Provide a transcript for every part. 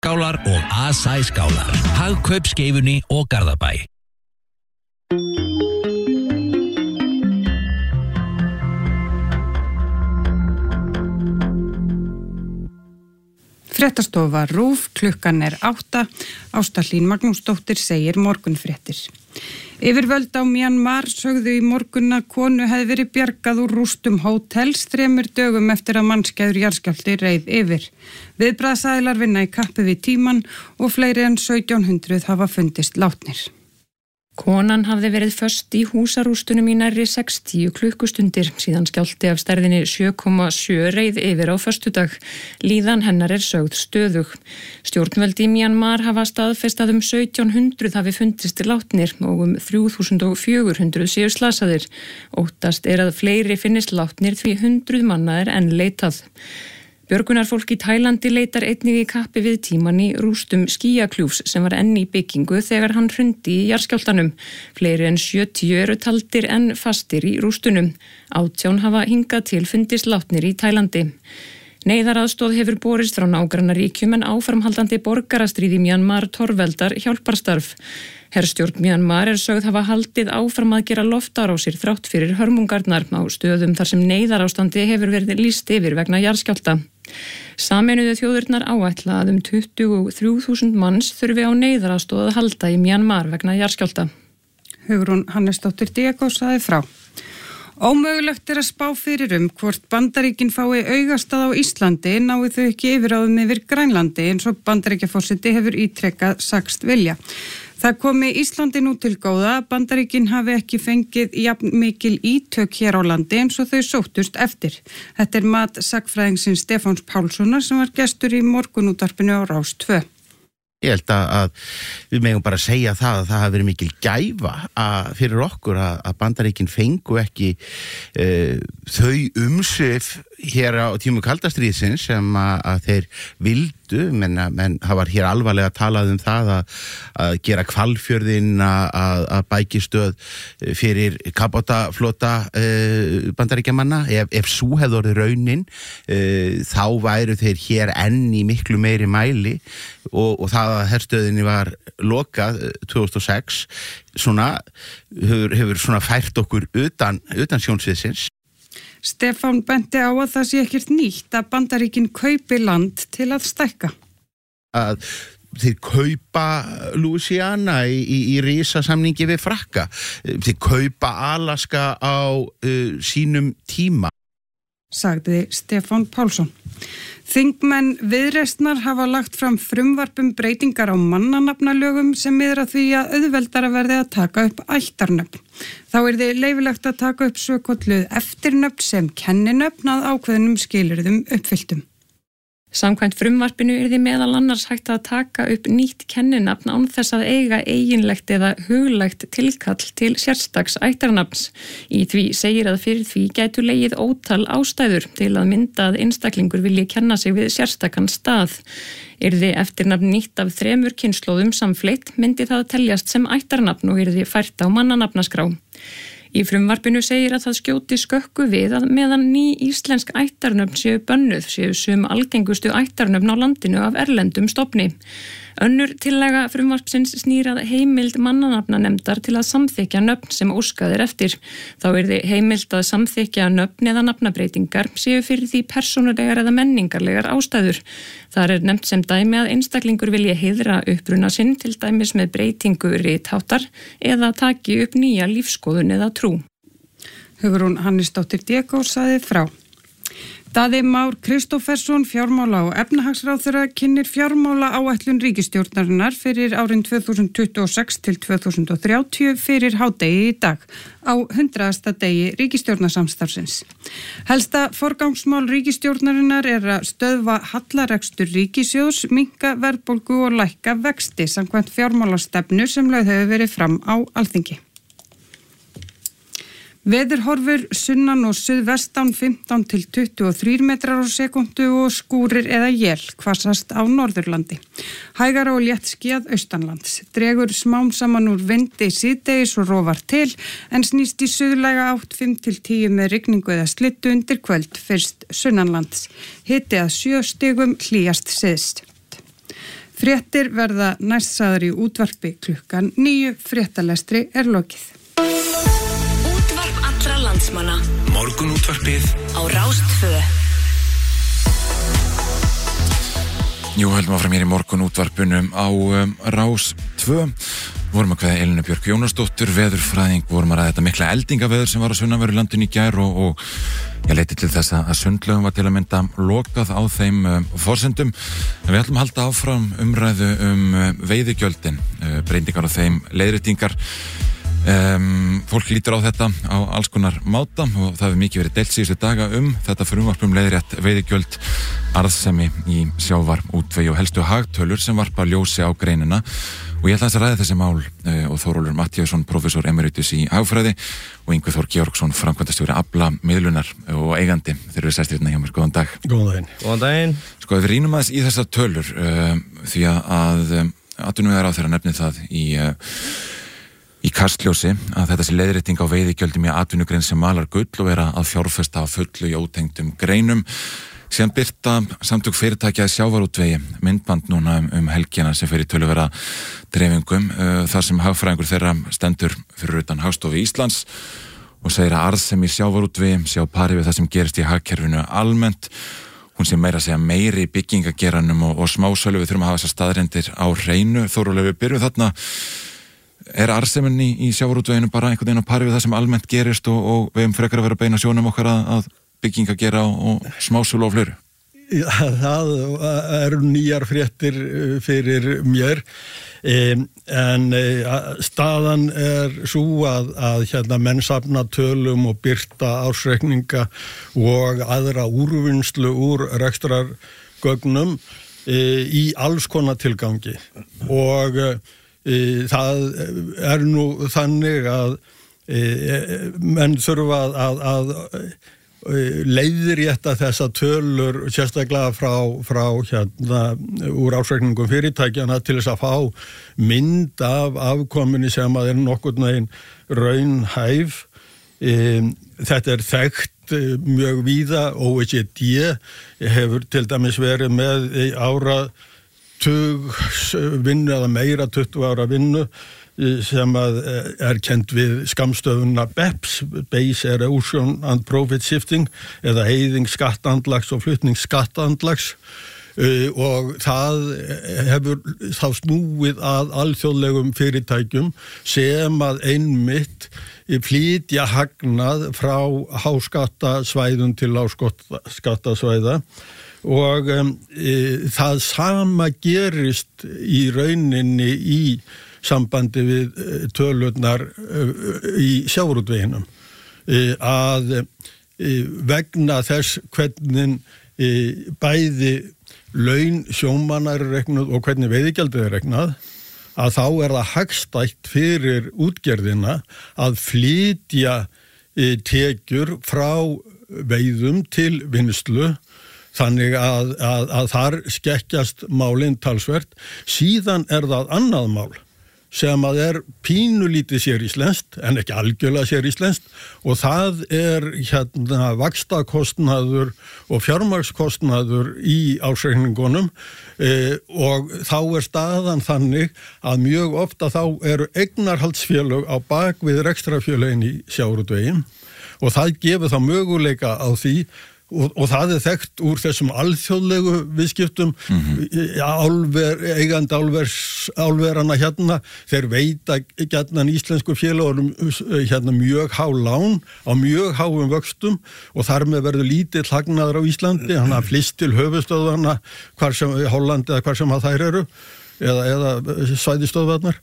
Hlíðarskálar og Asæ-skálar. Hagkaup Skeifunni og Garðabæ. Fréttastofa RÚV, klukkan 8. Ásta Hlín Magnúsdóttir segir morgunfréttir. Yfirvöld á Mjanmar sögðu í morgun að konu hefði verið bjargað úr rústum hótels 3 dögum eftir að mannskæður jarðskjálfti reið yfir. Viðbragðsaðilar vinna í kappi við tímann og fleiri en 1700 hafa fundist látnir. Konan hafði verið föst í húsarústunum í nærri 60 klukkustundir síðan skjálfti af stærðinni 7,7 reið yfir á föstudag. Líðan hennar sögð stöðug. Stjórnvöld í Mjanmar hafa staðfest að 1700 hafi fundist látnir og 3400 séu slasaðir. Óttast að fleiri finnist látnir því 100 manna enn leitað. Björgunarfólk í Tælandi leitar einnig í kappi við tímann í rústum skýjakljúfs sem var enn í byggingu þegar hann hrundi í jarðskjálftanum. Fleiri en 70 eru taldir enn fastir í rústunum. 18 hafa hingað til fundist látnir í Tælandi. Neyðaraðstoð hefur borist frá nágrannaríkjum en áframhaldandi borgarastríð í Mjanmar torveldar hjálparstarf. Herstjórn Mjanmar sögð hafa haldið áfram að gera loftárásir þrátt fyrir hörmungarnar á stöðum þar sem neyðarástandi hefur verið lýst yfir vegna jarðskjálfta. Sameinuðu þjóðirnar áætla að 23.000 manns þurfi á neyðaraðstoð að halda í Mjanmar vegna jarðskjálfta. Hugrún Hannesdóttir Diego sagði frá. Ómögulegt að spá fyrir hvort Bandaríkin fái augastað á Íslandi nái þau ekki yfirráðum yfir Grænlandi eins og Bandaríkjaforseti hefur ítrekað sagst vilja. Það komi Íslandi nú til góða að Bandaríkin hafi ekki fengið jafn mikil ítök hér á landi eins og þau sóttust eftir. Þetta mat sagnfræðingsins Stefáns Pálssonar sem var gestur í morgunútvarpinu á Rás 2. Ég held að við megum bara segja að það hafi verið mikil gæfa fyrir okkur að Bandaríkin fengu ekki þau umsvif hér á tímum kaldastríðsins sem að þeir vildu, menn það var hér alvarlega talað það að gera Hvalfjörðinn að bækistöð fyrir kafbátaflota Bandaríkjamanna. Ef sú hefði orðið raunin, þá væru þeir hér enn í miklu meiri mæli og það að herstöðinni var lokað 2006 hefur fært okkur utan sjónsviðsins. Stefán benti á að það sé ekkert nýtt að Bandaríkin kaupi land til að stækka. Að þeir kaupa Louisiana í risasamningi við Frakka. Þeir kaupa Alaska á sínum tíma. Sagði Stefán Pálsson. Þingmenn Viðreisnar hafa lagt fram frumvarp breytingar á mannanafnalögum sem miðar að því að auðveldara verði að taka upp ættarnöfn. Þá yrði leyfilegt að taka upp svokölluð eftirnöfn sem kenninöfn að ákveðnum skilyrðum uppfylltum. Samkvæmt frumvarpinu yrði meðal annars hægt að taka upp nýtt kenninafn án þess að eiga eiginlegt eða huglægt tilkall til sérstaks ættarnafns. Í því segir að fyrir því gætu legið ótal ástæður til að mynda að einstaklingur vilji kenna sig við sérstakan stað. Yrði eftirnafn nýtt af 3 kynslóðum samfleytt myndi það teljast sem ættarnafn og yrði fært á mannanafnaskrá. Í frumvarpinu segir að það skjóti skökku við að meðan ný íslensk ættarnöfn séu bönnuð séu sum algengustu ættarnöfn á landinu af erlendum stofni. Önnur tillaga frumvarpsins snýr að heimild mannanafnanefndar til að samþykkja nöfn sem óskað eftir. Þá yrði heimild að samþykkja nöfn eða nafnabreitingar séu fyrir því persónulegar eða menningarlegar ástæður. Þar nefnt sem dæmi að einstaklingur vilji heiðra uppruna sinn til dæmis með breytingu ritháttar eða taki upp nýja lífskoðun eða trú. Hugrún Hannesdóttir Diego sagði frá. Daði Már Kristófersson, fjármála- og efnahagsráðherra, kynnir fjármála áætlun ríkisstjórnarinnar fyrir árin 2026 til 2030 fyrir hádegi í dag á 100. degi ríkisstjórnarsamstarfsins. Helsta forgangsmál ríkisstjórnarinnar að stöðva hallarekstur ríkissjóðs, minnka verðbólgu og lækka vexti samkvæmt fjármálastefnu sem lögð hefur verið fram á Alþingi. Veðurhorfur sunnan og suðvestan 15 til 23 metrar á sekundu og skúrir eða él hvassast á Norðurlandi. Hægara og létt skýjað austanlands. Dregur smám saman úr vindi síðdegis og rofar til en snýst í suðlæga átt 5 til 10 með rigningu eða slittu undir kvöld fyrst sunnanlands. Hiti að 7 stigum, hlýjast syðst. Fréttir verða næstsaðar í útvarpi klukkan 9, fréttalestri lokið. Útvarp allra landsmanna. Morgun útvarpið á Rás 2. Jú, höldum áfram hér í morgun útvarpunum á Rás 2. Vorum að kveðja Elínu Björk Jónasdóttur, veðurfræðing, vorum að ræða þetta mikla eldingaveður sem var á sunnanverðu landinu í gær og ég leiti til þess að sundlaugum var til að mynda lokað á þeim forsendum. En við ætlum að halda áfram umræðu veiðigjöldin, breytingar á þeim, leiðréttingar. Fólk lítur á þetta á alls konar máta og það hefur mikið verið deilt síðustu daga þetta frumvarp leiðrétt veiðigjöld, arðsemi í sjávar, útvegi og helstu hagtölur sem varpa ljósi á greinina. Og ég ætla að ræða þessi mál og Þórólfur Matthíasson, prófessor emeritus í hagfræði og Ingvi Þór Georgsson, framkvæmdastjóri Afla miðlunar og eigandi. Þeir eru sestir hérna hjá mér. Góðan dag. Góðan daginn. Góðan daginn. Sko, ef við rýnum aðeins í þessar tölur því að atvinnuvegaráðherra nefnir það í kastljósi að þetta sé leiðrétting á veiðigjöldum í atvinnugrein sem malar gull og vera að fjárfesta á fullu í ótengdum greinum. Síðan birta samtök fyrirtækja í sjávarútvegi myndband núna helgina sem fer í töluvera dreifingum þar sem hagfræðingur þeirra stendur fyrir utan Hagstofu Íslands og segir að arðsemi í sjávarútvegi sé á pari við það sem gerist í hagkerfinu almennt. Hún sé meira að segja meiri í byggingageranum og smásölu. Við þurfum að hafa þessar staðreyndir á hreinu. Þórólfur, við byrjum þarna. Er arðsemin í sjávarútveginu bara einhvern veginn á pari við það sem almennt gerist og við frekar að vera að beina sjónum okkar að bygging að gera og smásölu og fleiri? Já, það eru nýjar fréttir fyrir mér en staðan svo að menn safna tölum og birta ársreikninga og aðra úrvinnslu úr rekstrargögnum í alls konar tilgangi og það nú þannig að menn þurfa að leiðrétta þessa tölur sérstaklega frá úr ársreikningum fyrirtækjana til þess að fá mynd af afkominni sem að nokkurn veginn raunhæf. Þetta þekkt mjög víða. OECD hefur til dæmis verið með áratug vinnu eða meira 20 ára vinnu sem að kennt við skammstöfunna BEPS, Base Erosion and Profit Shifting, eða eyðing skattandlags og flutning skattandlags og það hefur þá snúið að alþjóðlegum fyrirtækjum sem að einmitt flytja hagnað frá háskattasvæðum til lágskattasvæða og það sama gerist í rauninni í sambandi við tölurnar í sjávarútveginum að vegna þess hvernig bæði laun sjómanna eru reiknuð og hvernig veiðigjaldið er reiknað að þá er það hagstætt fyrir útgerðina að flytja tekjur frá veiðum til vinnslu þannig að þar skekkjast málin talsvert. Síðan er það annað mál sem að pínulítið séríslenskt en ekki algjörlega séríslenskt og það vaxtakostnaður og fjármagnskostnaður í ársreikningunum og þá staðan þannig að mjög ofta þá eru eignarhaldsfélög á bak við rekstrarfélögin í sjávarútvegi og það gefur þá möguleika á því og það þekkt úr þessum alþjóðlegu viðskiptum eigandi álverana þeir veita gjarnan íslensku félagunum mjög há lán á mjög háum vöxtum og þar með verður lítill hagnaður á Íslandi, hann flist til höfuðstöðvana Hollandi eða hvar sem að þær eru eða svæðistöðvarnar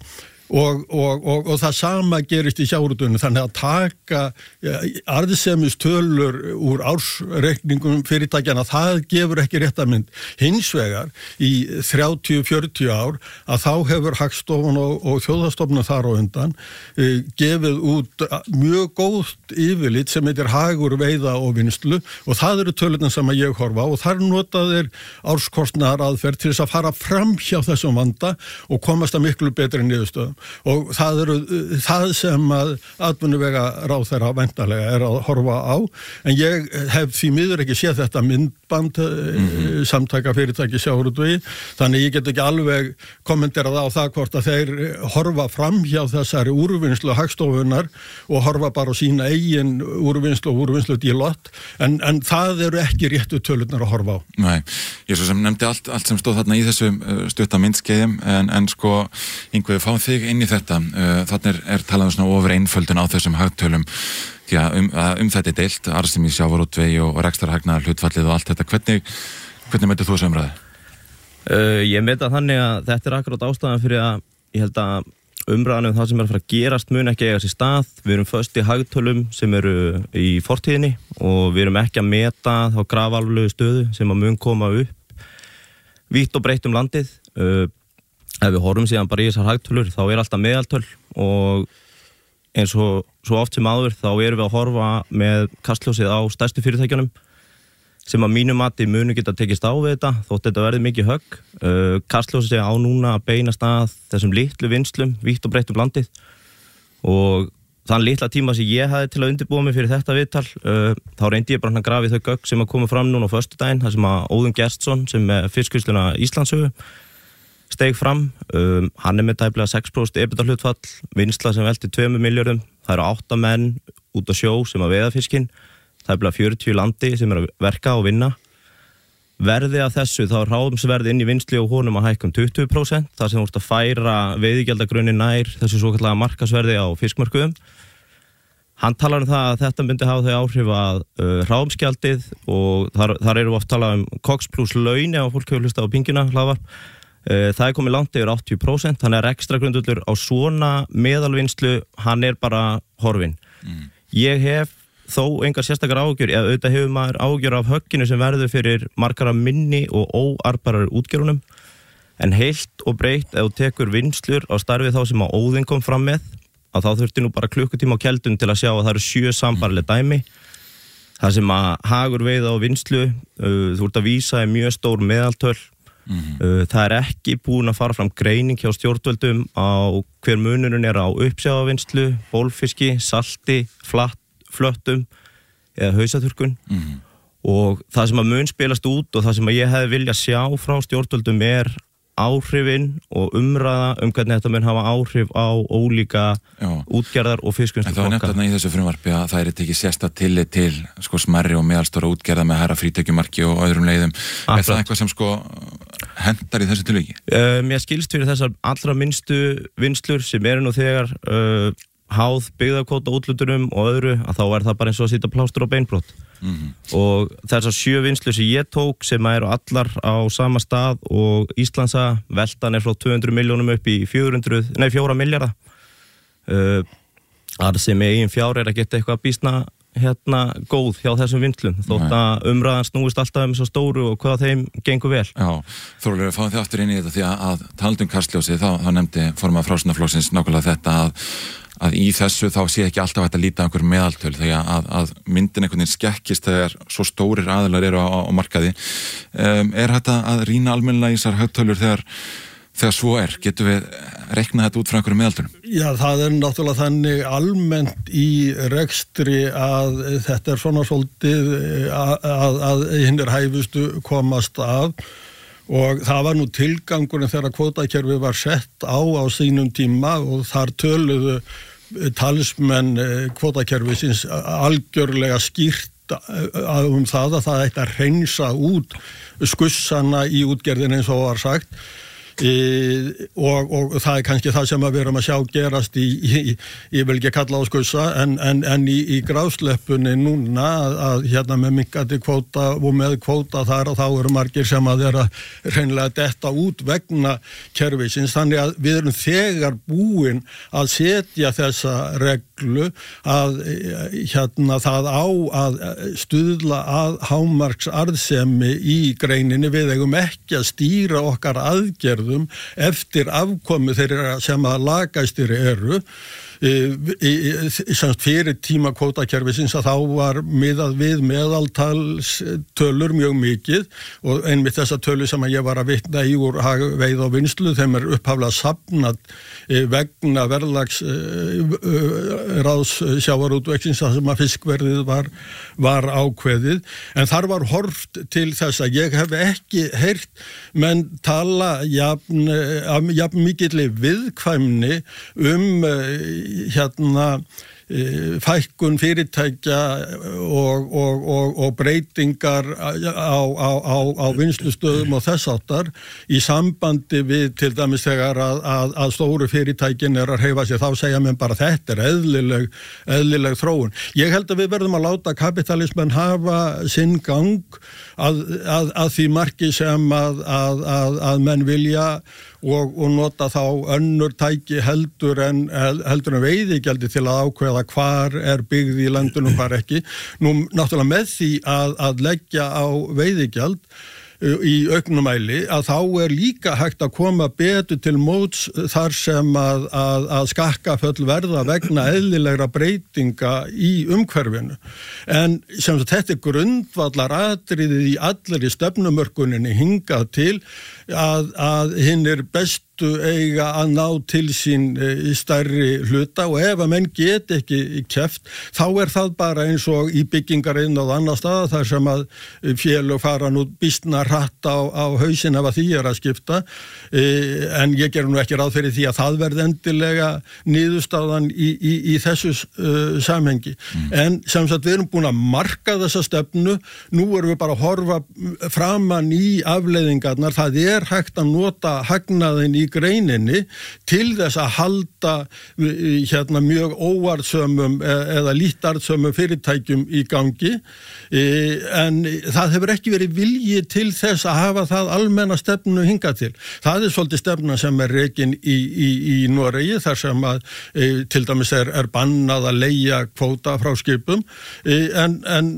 og það sama gerist í sjávarútveginu þannig að taka arðsemistölur úr ársreikningum fyrirtækjana það gefur ekki rétta mynd. Hins vegar í 30-40 ár að þá hefur Hagstofan og Þjóðhagsstofnun þar á undan gefið út mjög gótt yfirlit sem heitir Hagur veiða og vinnslu og það eru tölurnar sem að ég horfa á og þar notaðir árskostnaðaraðferð til þess að fara fram hjá þessum vanda og komast að miklu betri niðurstöðu. og það sem að atvinnuvegaráðherra væntanlega að horfa á, en ég hef því miður ekki séð þetta myndband samtaka fyrirtæki sjávarútvegi, þannig ég get ekki alveg kommenterað á það hvort að þeir horfa fram hjá þessari úrvinnslu Hagstofunnar og horfa bara á sína eigin úrvinnslu dílott, en það eru ekki réttu tölurnar að horfa á. Nei, ég svo sem nefndi allt sem stóð þarna í þessum stutta myndskeiðum, en sko, Yngvi, fáum þig inn í þetta. Þannig talað svona ofur einföldun á þessum hagtölum, því að þetta deilt, arðsemi í sjávarútvegi og rekstrarhagnaðar hlutfallið og allt þetta. Hvernig metur þú þessu umræðu? Ég meta þannig að þetta akkurat ástæðan fyrir að ég held að umræðan það sem að fara að gerast mun ekki eiga sér stað. Við erum föst í hagtölum sem eru í fortíðinni og við erum ekki að meta þá grafalvarlegu stöðu sem að mun koma upp vítt og breytt landið. Ef við horfum síðan bara í þessar hagtölur þá alltaf meðaltöl og eins og svo oft sem áður þá erum við að horfa með kastljósið á stærstu fyrirtækjunum sem að mínu mati munu geta tekist á við þetta þótt þetta verði mikið högg. Kastljósið á núna að beinast að þessum litlu vinslum, vítt og breytt landið og þann litla tíma sem ég hafði til að undirbúa mig fyrir þetta viðtal, þá reyndi ég bara að grafa í þau gögn sem að koma fram núna á föstudaginn, þar sem að Óðinn Gestsson sem er fiskvinnsluna Íslandssögu steig fram. Hann með tæplega 6% EBITDA hlutfall, vinnsla sem velti 2 milljörðum, það eru 8 menn út á sjó sem að veiða fiskinn, tæplega 40 landi sem að verka og vinna. Verði af þessu, þá ráðumsverði inn í vinnslu og honum að hækka 20%, þar sem að færa veiðigjaldagrunni nær þessu svokallaða markaðsverði á fiskmörkuðum. Hann talar það að þetta myndi hafa þau áhrif að ráðumsgjaldið og þar eru oft talað koks plus laun ef fólk hefur hlustað á pingina hlaðvarp. Það komið langt yfir 80%, þannig að ekstra grundvöllur á svona meðalvinnslu, hann bara horfinn. Ég hef þó engar sérstakar áhugjur, eða auðvitað hefur maður áhugjur af högginu sem verður fyrir margara minni og óarbarar útgerunum, en heilt og breytt ef þú tekur vinnslur á starfi þá sem að Óðinn kom fram með, að þá þurfti nú bara klukkutíma á keldun til að sjá að það eru 7 sambærileg dæmi, það sem að hagur veiða á vinnslu, þú ert að vísa í mjög stór meðaltöl. Það ekki búin að fara fram greining hjá stjórnvöldum á hver munurinn á uppsjávarvinnslu, bólfiski, salti, flöttum eða hausaþurrkun og það sem að mun spilast út og það sem að ég hefði viljað sjá frá stjórnvöldum áhrifin og umræða hvernig þetta mun hafa áhrif á ólíka útgerðar og fiskvinnslu. En það var nefnt þarna í þessu frumvarpi að það tekið sérstakt tillit til smærri og meðalstóra útgerða með hærra frítekjumarki og öðrum leiðum. Er það eitthvað sem hendar í þessu tilviki? Mér skilst fyrir þessar allra minnstu vinnslur sem eru nú þegar háð byggðakvóta útlutunum og öðru að þá það bara eins og að sýta plástur á beinbrot. Og þessar 7 vinnslu sem ég tók sem eru allar á sama stað og Íslandsa veltan frá 200 milljónum upp í 4 milljarða. Sem eigin fjár að geta eitthvað býsna góð hjá þessum vinnslum þótt að umræðan snúist alltaf svo stóru og hvað þeim gengur vel. Já, Þórólfur, fáum þið aftur inn í þetta því að talandi kastljósið, þá nefndi formaður Framsóknarflokksins nákvæmlega þetta að í þessu þá sé ekki alltaf hægt að líta einhver meðaltöl þegar að myndin einhvern veginn skekkist þegar svo stórir aðilar eru á markaði. Hægt að rýna almennilega í þessar hagtölur þegar svo getum við reiknað þetta út frá einhverjum meðaltölum? Já, það náttúrulega þannig almennt í rekstri að þetta svona svolítið að hinnir hæfustu komast af og það var nú tilgangurinn þegar kvótakerfið var sett á sínum tíma og þar töluðu talsmenn kvótakerfisins algjörlega skýrt það að það ætti að hreinsa út skussana í útgerðin eins og var sagt. Og það kannski það sem við erum að sjá gerast ég vil ekki kalla á skussa en í grásleppunni núna að með minnkandi kvóta og með kvóta þar og þá eru margir sem að vera hreinlega detta út vegna kerfisins, þannig að við erum þegar búin að setja þessa reglu að það á að stuðla að hámarksarðsemi í greininni. Við eigum ekki að stýra okkar aðgerð eftir afkomu þeirra sem að lagæstir eru fyrir tíma kvótakerfisins að þá var miðað við meðaltalstölur mjög mikið og einmitt þessa tölu sem ég var að vitna í úr veið og vinnslu þeim upphaflega safnað vegna verðlags ráðs sjávarútvegsins sem að fiskverðið var ákveðið en þar var horft til þess að ég hef ekki heyrt menn tala jafn mikilli viðkvæmni fækkun fyrirtækja og breytingar á vinnslustöðum og þess áttar í sambandi við til dæmis þegar að stóru fyrirtækin að hreyfa sig þá segja mér bara þetta eðlileg þróun. Ég held að við verðum að láta kapitalismen hafa sinn gang að því marki sem að menn vilja og nota þá önnur tæki heldur en veiðigjaldi til að ákveða hvar byggð í landinu og hvar ekki. Nú náttúrulega með því að leggja á veiðigjald í auknum mæli að þá líka hægt að koma betur til móts þar sem að skakkaföll verða vegna eðlilegra breytinga í umhverfinu. En sem þetta grundvallar atriðið í allri stefnumörkuninni hingað til að hinnir bestu eiga að ná til sín stærri hluta og ef að menn get ekki keppt þá það bara eins og í byggingariðn og annar staða þar sem að félög fara nú býstna hratt á hausinn ef að því að skipta en ég gerum nú ekki ráð fyrir því að það verði endilega niðurstaðan í þessu samhengi. En sem sagt við erum búin að marka þessa stefnu, nú erum við bara að horfa framan í afleiðingarnar, það hægt að nota hagnaðinn í greininni til þess að halda mjög óarðsömmum eða lítarðsömmum fyrirtækjum í gangi en það hefur ekki verið vilji til þess að hafa það almenna stefnu hingað til. Það svolítið stefna sem rekin í Noregi þar sem að til dæmis bannað að leigja kvóta frá skipum en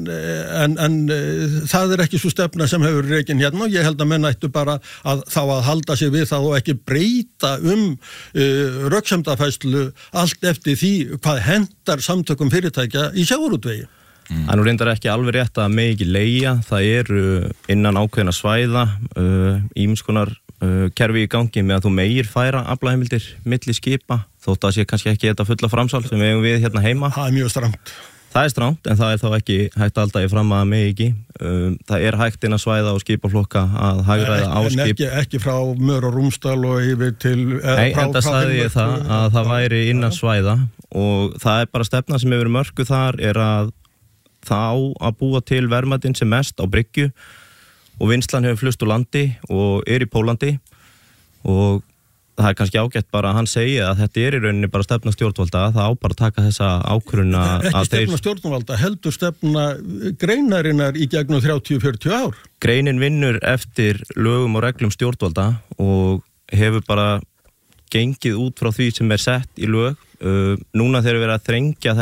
það ekki svo stefna sem hefur rekin hérna og ég held að menn ættu bara að þá að halda sig við það og ekki breyta röksemdafærslu allt eftir því hvað hentar samtökum fyrirtækja í sjávarútvegi. Það nú reyndar ekki alveg rétt að megi ekki leigja, það innan ákveðna svæða ýmiss konar kerfi í gangi með að þú megir færa aflaheimildir milli skipa þótt að sé kannski ekki þetta fulla framsal sem við eigum við hérna heima. Það mjög strangt. Það strangt en það þá ekki hægt að halda í fram að megi ekki. Það hægt innan svæða og skipaflokka að hagræða á skip. En ekki frá Mör og Rúmsdal og yfir til... Nei, enda sagði ég að það væri innan svæða og það bara stefna sem hefur mörku þar að það að búa til verðmætin sem mest á bryggju og vinslan hefur flust úr landi og í Pólandi og það kannski ágætt bara að hann segi að þetta í rauninni bara stefna stjórnvalda, það bara að taka þessa ákvörðuna ekki stefna stjórnvalda, heldur stefna greinarinnar í gegnum 30-40 ár. Greinin vinnur eftir lögum og reglum stjórnvalda og hefur bara gengið út frá því sem sett í lög. Núna þegar við erum að þrengja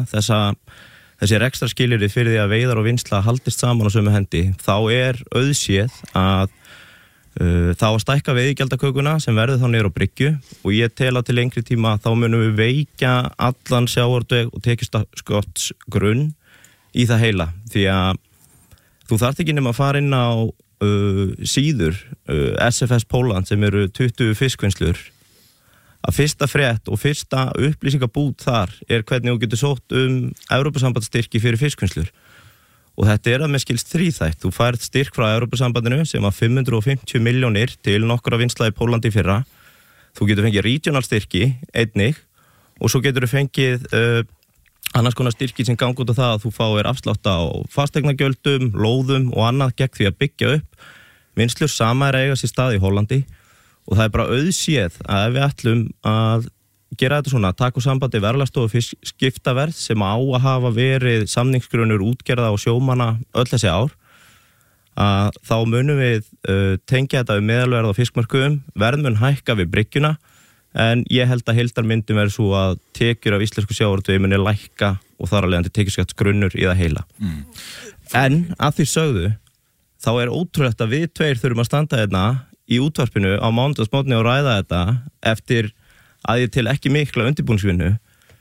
þessi ekstra skilyrði fyrir því að veiðar og vinnsla haldist saman á sömu hendi, þá auðséð að þá að stækka veiðigjaldakökuna sem verður þá niður á bryggju og ég tel að til lengri tíma þá munum við veikja allan sjávarútveg og tekjuskattsgrunn í það heila því að þú þarft ekki nema að fara inn á síður SFS Póland sem eru 20 fiskvinnslur að fyrsta frétt og fyrsta upplýsingabút þar hvernig þú getur sótt Evrópusambandsstyrki fyrir fiskvinnslur og þetta að með skilst þríþætt. Þú færð styrk frá Evrópusambandinu sem var 550 milljónir til nokkra vinsla í Pólandi í fyrra. Þú getur fengið regional styrki einnig og svo getur þú fengið annars konar styrki sem gangi út á það að þú fáir afslátt á fasteignagjöldum, lóðum og annað gegn því að byggja upp vinslur sama eiga sér stað í Hollandi og það bara auðséð að ef við ætlum að gera þetta svona, taka sambandi verðlagsstofu fiskskiptaverð sem á að hafa verið samningsgrunnur útgerða og sjómanna öll þessi ár að þá munum við tengja þetta við meðalverð á fiskmarkuðum, verðmun hækka við bryggjuna en ég held að heildarmyndum svo að tekjur af íslensku sjávarútvegi muni lækka og þar af leiðandi tekjuskattsgrunnur í það heila. En að því sögðu, þá ótrúlegt að við tveir þurfum að standa hérna í útvarpinu á mánudagsmorgni og ræða þetta eftir að ég til ekki mikla undirbúningsvinnu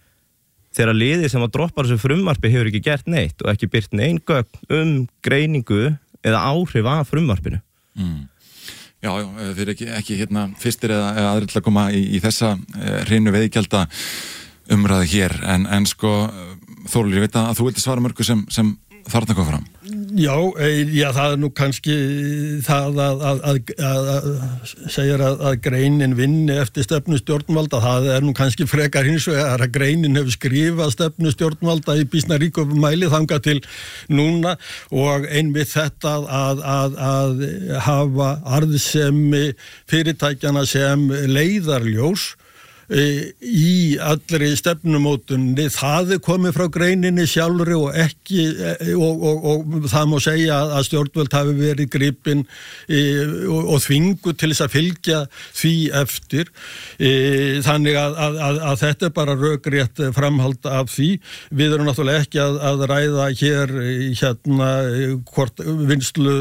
þegar liðið sem að droppa þessu frumvarpi hefur ekki gert neitt og ekki birt nein gögn greiningu eða áhrif af frumvarpinu. Já, þeir ekki fyrstir eða aðrir til að koma í þessa hreinu veiðigjalda umræðu hér, en sko Þórólfur, ég veit að þú vildi svara mörgu sem þarna kom fram. Já, það nú kannski það að segja að greinin vinni eftir stefnu stjórnvalda, það nú kannski frekar hins vegar að greinin hefur skrifað stefnu stjórnvalda í býsna ríkum mæli þangað til núna og einmitt þetta að hafa arðsemi fyrirtækjana sem leiðarljós í allri stefnumótunni, það komið frá greininni sjálfri og ekki og það má segja að stjórnvöld hafi verið gripin og þvingu til þess að fylgja því eftir, þannig að þetta bara rökrétt framhald af því. Við erum náttúrulega ekki að ræða hér hvort vinslu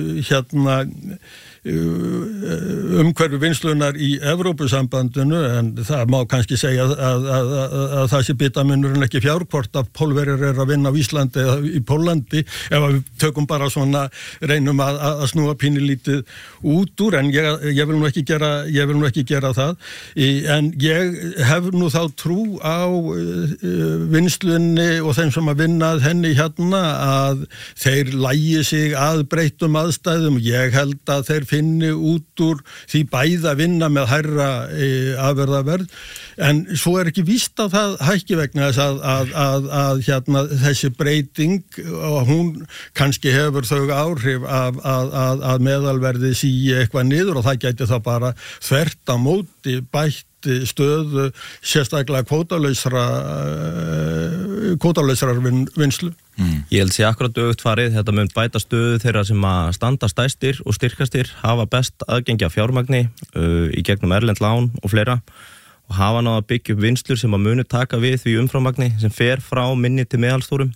umhverfi vinslunar í Evrópusambandinu, en það má kannski segja að það sé bitamunurinn ekki fjárkvort að Pólverjar að vinna á Íslandi eða í Póllandi, ef við tökum bara svona, reynum að snúa pínulítið út úr, en ég vil nú ekki gera það, en ég hef nú þá trú á vinslunni og þeim sem að vinna að henni að þeir lægi sig að breyttum aðstæðum. Ég held að þeir finni út úr því bæði að vinna með hærra afurðaverð, en svo ekki víst að það hækki vegna þess að þessi breyting, og hún kannski hefur þau áhrif að meðalverði síi eitthvað niður og það gæti þá bara þvert á móti bætt stöðu sérstaklega kvótalausrar vinslu. Ég held sé akkurat öfugt farið, þetta mun bæta stöðu þeirra sem að standa stærstir og styrkastir, hafa best aðgengi af fjármagni í gegnum erlend lán og fleira, og hafa náða byggja upp vinslur sem að muni taka við því umframagni sem fer frá minni til meðalstórum.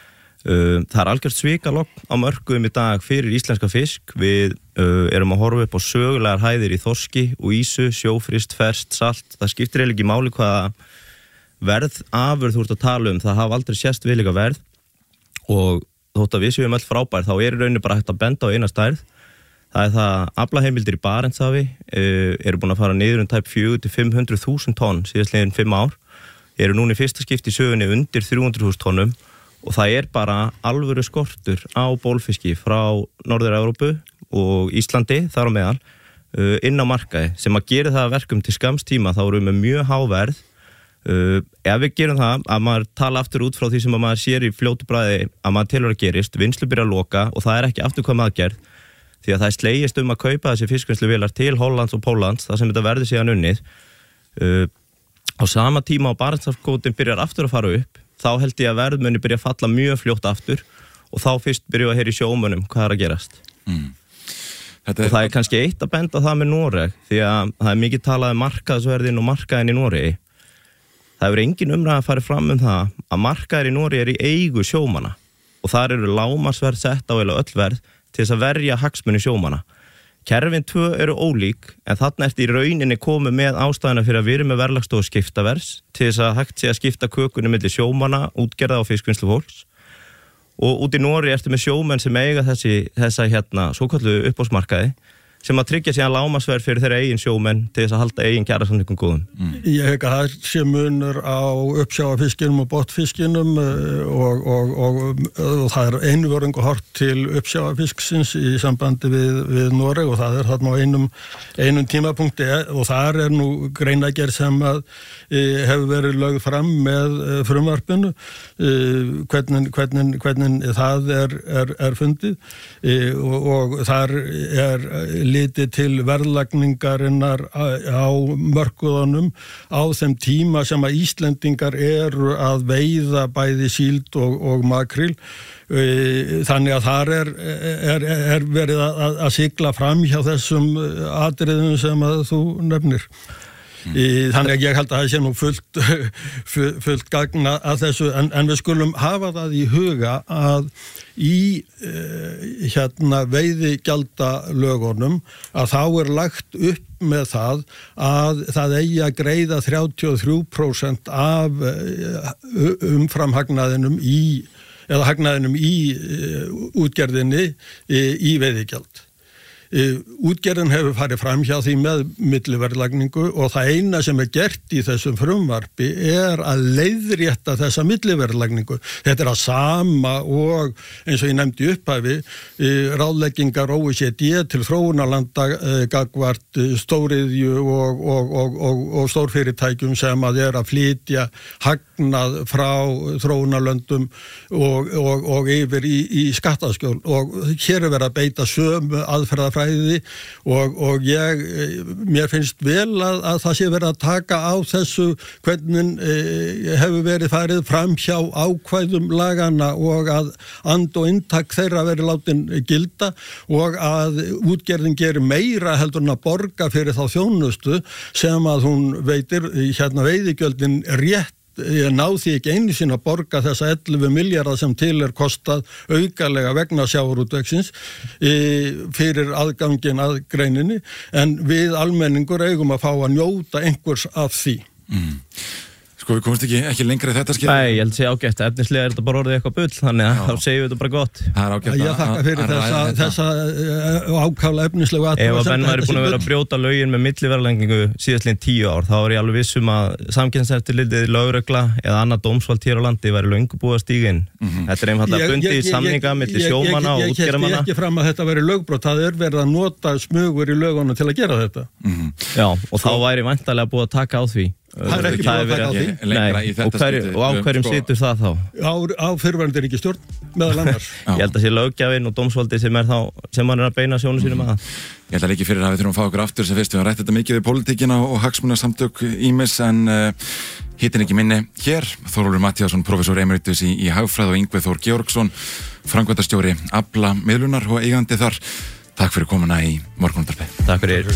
Það algjört svikalogn á mörkuðum í dag fyrir íslenska fisk. Við erum að horfa upp á sögulegar hæðir í þorski og ýsu, sjófrist, ferskt, salt. Það skiptir eiginlega ekki máli hvaða verð afurð þú ert að tala um, það hafa aldrei sést viðlíka verð, og þótt að við séum öll frábær þá er í rauninni bara hægt að benda á eina stærð. Það það aflaheimildir í Barentshafi eru búin að fara niður tæp 400-500.000 tonn síðastliðin 5 ár, eru núna í fyrsta skipti í sögunni undir 300.000 tonnum, og það bara alvöru skortur á bólfiski frá Norður-Evrópu og Íslandi þar á meðal inn á markaði, sem að gera það verkum til skamstíma. Þá erum við með mjög háverð. Ef við gerum það að maður tala aftur út frá því sem að maður sér í fljótu bragði að maður telur að gerist, vinslu byrja að loka og það ekki afturkvæm aðgerð, því að það slegist að kaupa þessi fiskvinnsluvélar til Hollands og Póllands, þar sem þetta verður síðan unnið. Á sama tíma á Barentshafskvótinn byrjar aftur að fara upp, þá held ég að verðmunni byrja að falla mjög fljótt aftur, og þá fyrst byrja að heyra í sjómönnum hvað að gerast. Og það kannski eitt að benda það með Noreg, því að það mikið talað um markaðsverðin og markaðin í Noregi. Það hefur engin umræða að fara fram um það að markaðir í Noregi í eigu sjómanna, og þar eru lágmarksverð sett á eða öll verð til þess að verja hagsmuni sjómanna. Kerfin 2 eru ólík, en þarna í rauninni komið með ástæðuna fyrir að við erum með verðlagsstofu skiptaverðs til þess að hægt sé að skipta kökunni milli sjómanna, útgerða og fiskvinnslufólks. Og út í Noregi ertu með sjómenn sem eiga þessa svoköllu uppboðsmarkaði, sem að tryggja síðan lágmarksverð fyrir þeirra eigin sjómenn til þess að halda eigin kjarasamningum góðum. Ég hef að það sé munur á uppsjávarfiskinum og botnfiskinum og það einvörðingu hort til uppsjávarfisksins í sambandi við Noreg, og það þarna á einum tímapunkti, og þar nú greinargerð sem að hefur verið lögð fram með frumvarpinu, hvernig það er fundið, og þar litið til verðlagningarinnar á mörkuðunum á þeim tíma sem að Íslendingar eru að veiða bæði síld og makril. Þannig að þar er verið að sigla fram hjá þessum atriðum sem að þú nefnir. Þannig að ég held að það sé nú fullt gagna að þessu, en við skulum hafa það í huga að í veiðigjaldalögunum að þá lagt upp með það að það eigi að greiða 33% af umframhagnaðinum hagnaðinum í útgerðinni í veiðigjald. Útgerðin hefur farið fram hjá því með milliverðlagningu og það eina sem gert í þessum frumvarpi að leiðrétta þessa milliverðlagningu. Þetta að sama og eins og ég nefndi upphafi ráðleggingar OECD til þróunarlanda gagnvart stóriðju og stórfyrirtækjum sem að flytja hagnað frá þróunarlöndum og yfir í skattaskjól og hér verið að beita sömu aðferðafræði og mér finnst vel að það sé verið að taka á þessu hvernig hefur verið farið fram hjá ákvæðum lagana og að and og inntak þeirra verið látin gilda og að útgerðin gerir meira heldur en að borga fyrir þá þjónustu sem að hún veitir veiðigjöldin rétt náð því ekki einu sinni að borga þessa 11 milljarða sem til kostað aukalega vegna sjávarútvegsins fyrir aðgangin að greininni en við almenningur eigum að fá að njóta einhvers af því. Sko við komumst ekki lengra í þetta skil. Nei, ég held að segja ágætt, efnislega þetta bara orðið eitthvað bull, þannig að þá segjum við þetta bara gott. Það ágætt Ég þakka fyrir þessa ákaflega efnislegu athugasemd. Ef að menn væri búin að vera að brjóta lögin með milliverðlagningu síðastliðin 10 ár, þá er ég alveg viss að Samkeppniseftirlitið, lögregla eða annað dómsvald hér á landi væri löngu búið að stíga inn. Þetta einfaldlega bundið í samninga milli sjómanna og útgerðarmanna. Ég ekki fram að þetta væri lögbrot, það verið að nota smugur í lögunum til að gera þetta. Já, og þá væri væntanlega búið að taka á því. Það ekki búið að taka á því. Og á hverjum situr það þá? Á fyrrverandi ríkisstjórn, meðal annars. Ég held að sé löggjafinn og dómsvaldi sem hann að beina sjónu sínum að. Ég held að ekki fyrir að við þurfum að fá okkur aftur sem fyrst við hafa rætt þetta mikið við pólitíkina og hagsmunasamtök ýmis en hittin ekki minni hér. Þórólfur Matthíasson, prófessor emeritus í hagfræði og Ingvi Þór Georgsson, framkvæmdastjóri Afla miðlunar og eigandi þar. Takk fyrir komuna í Morgunútvarpið. Takk fyrir.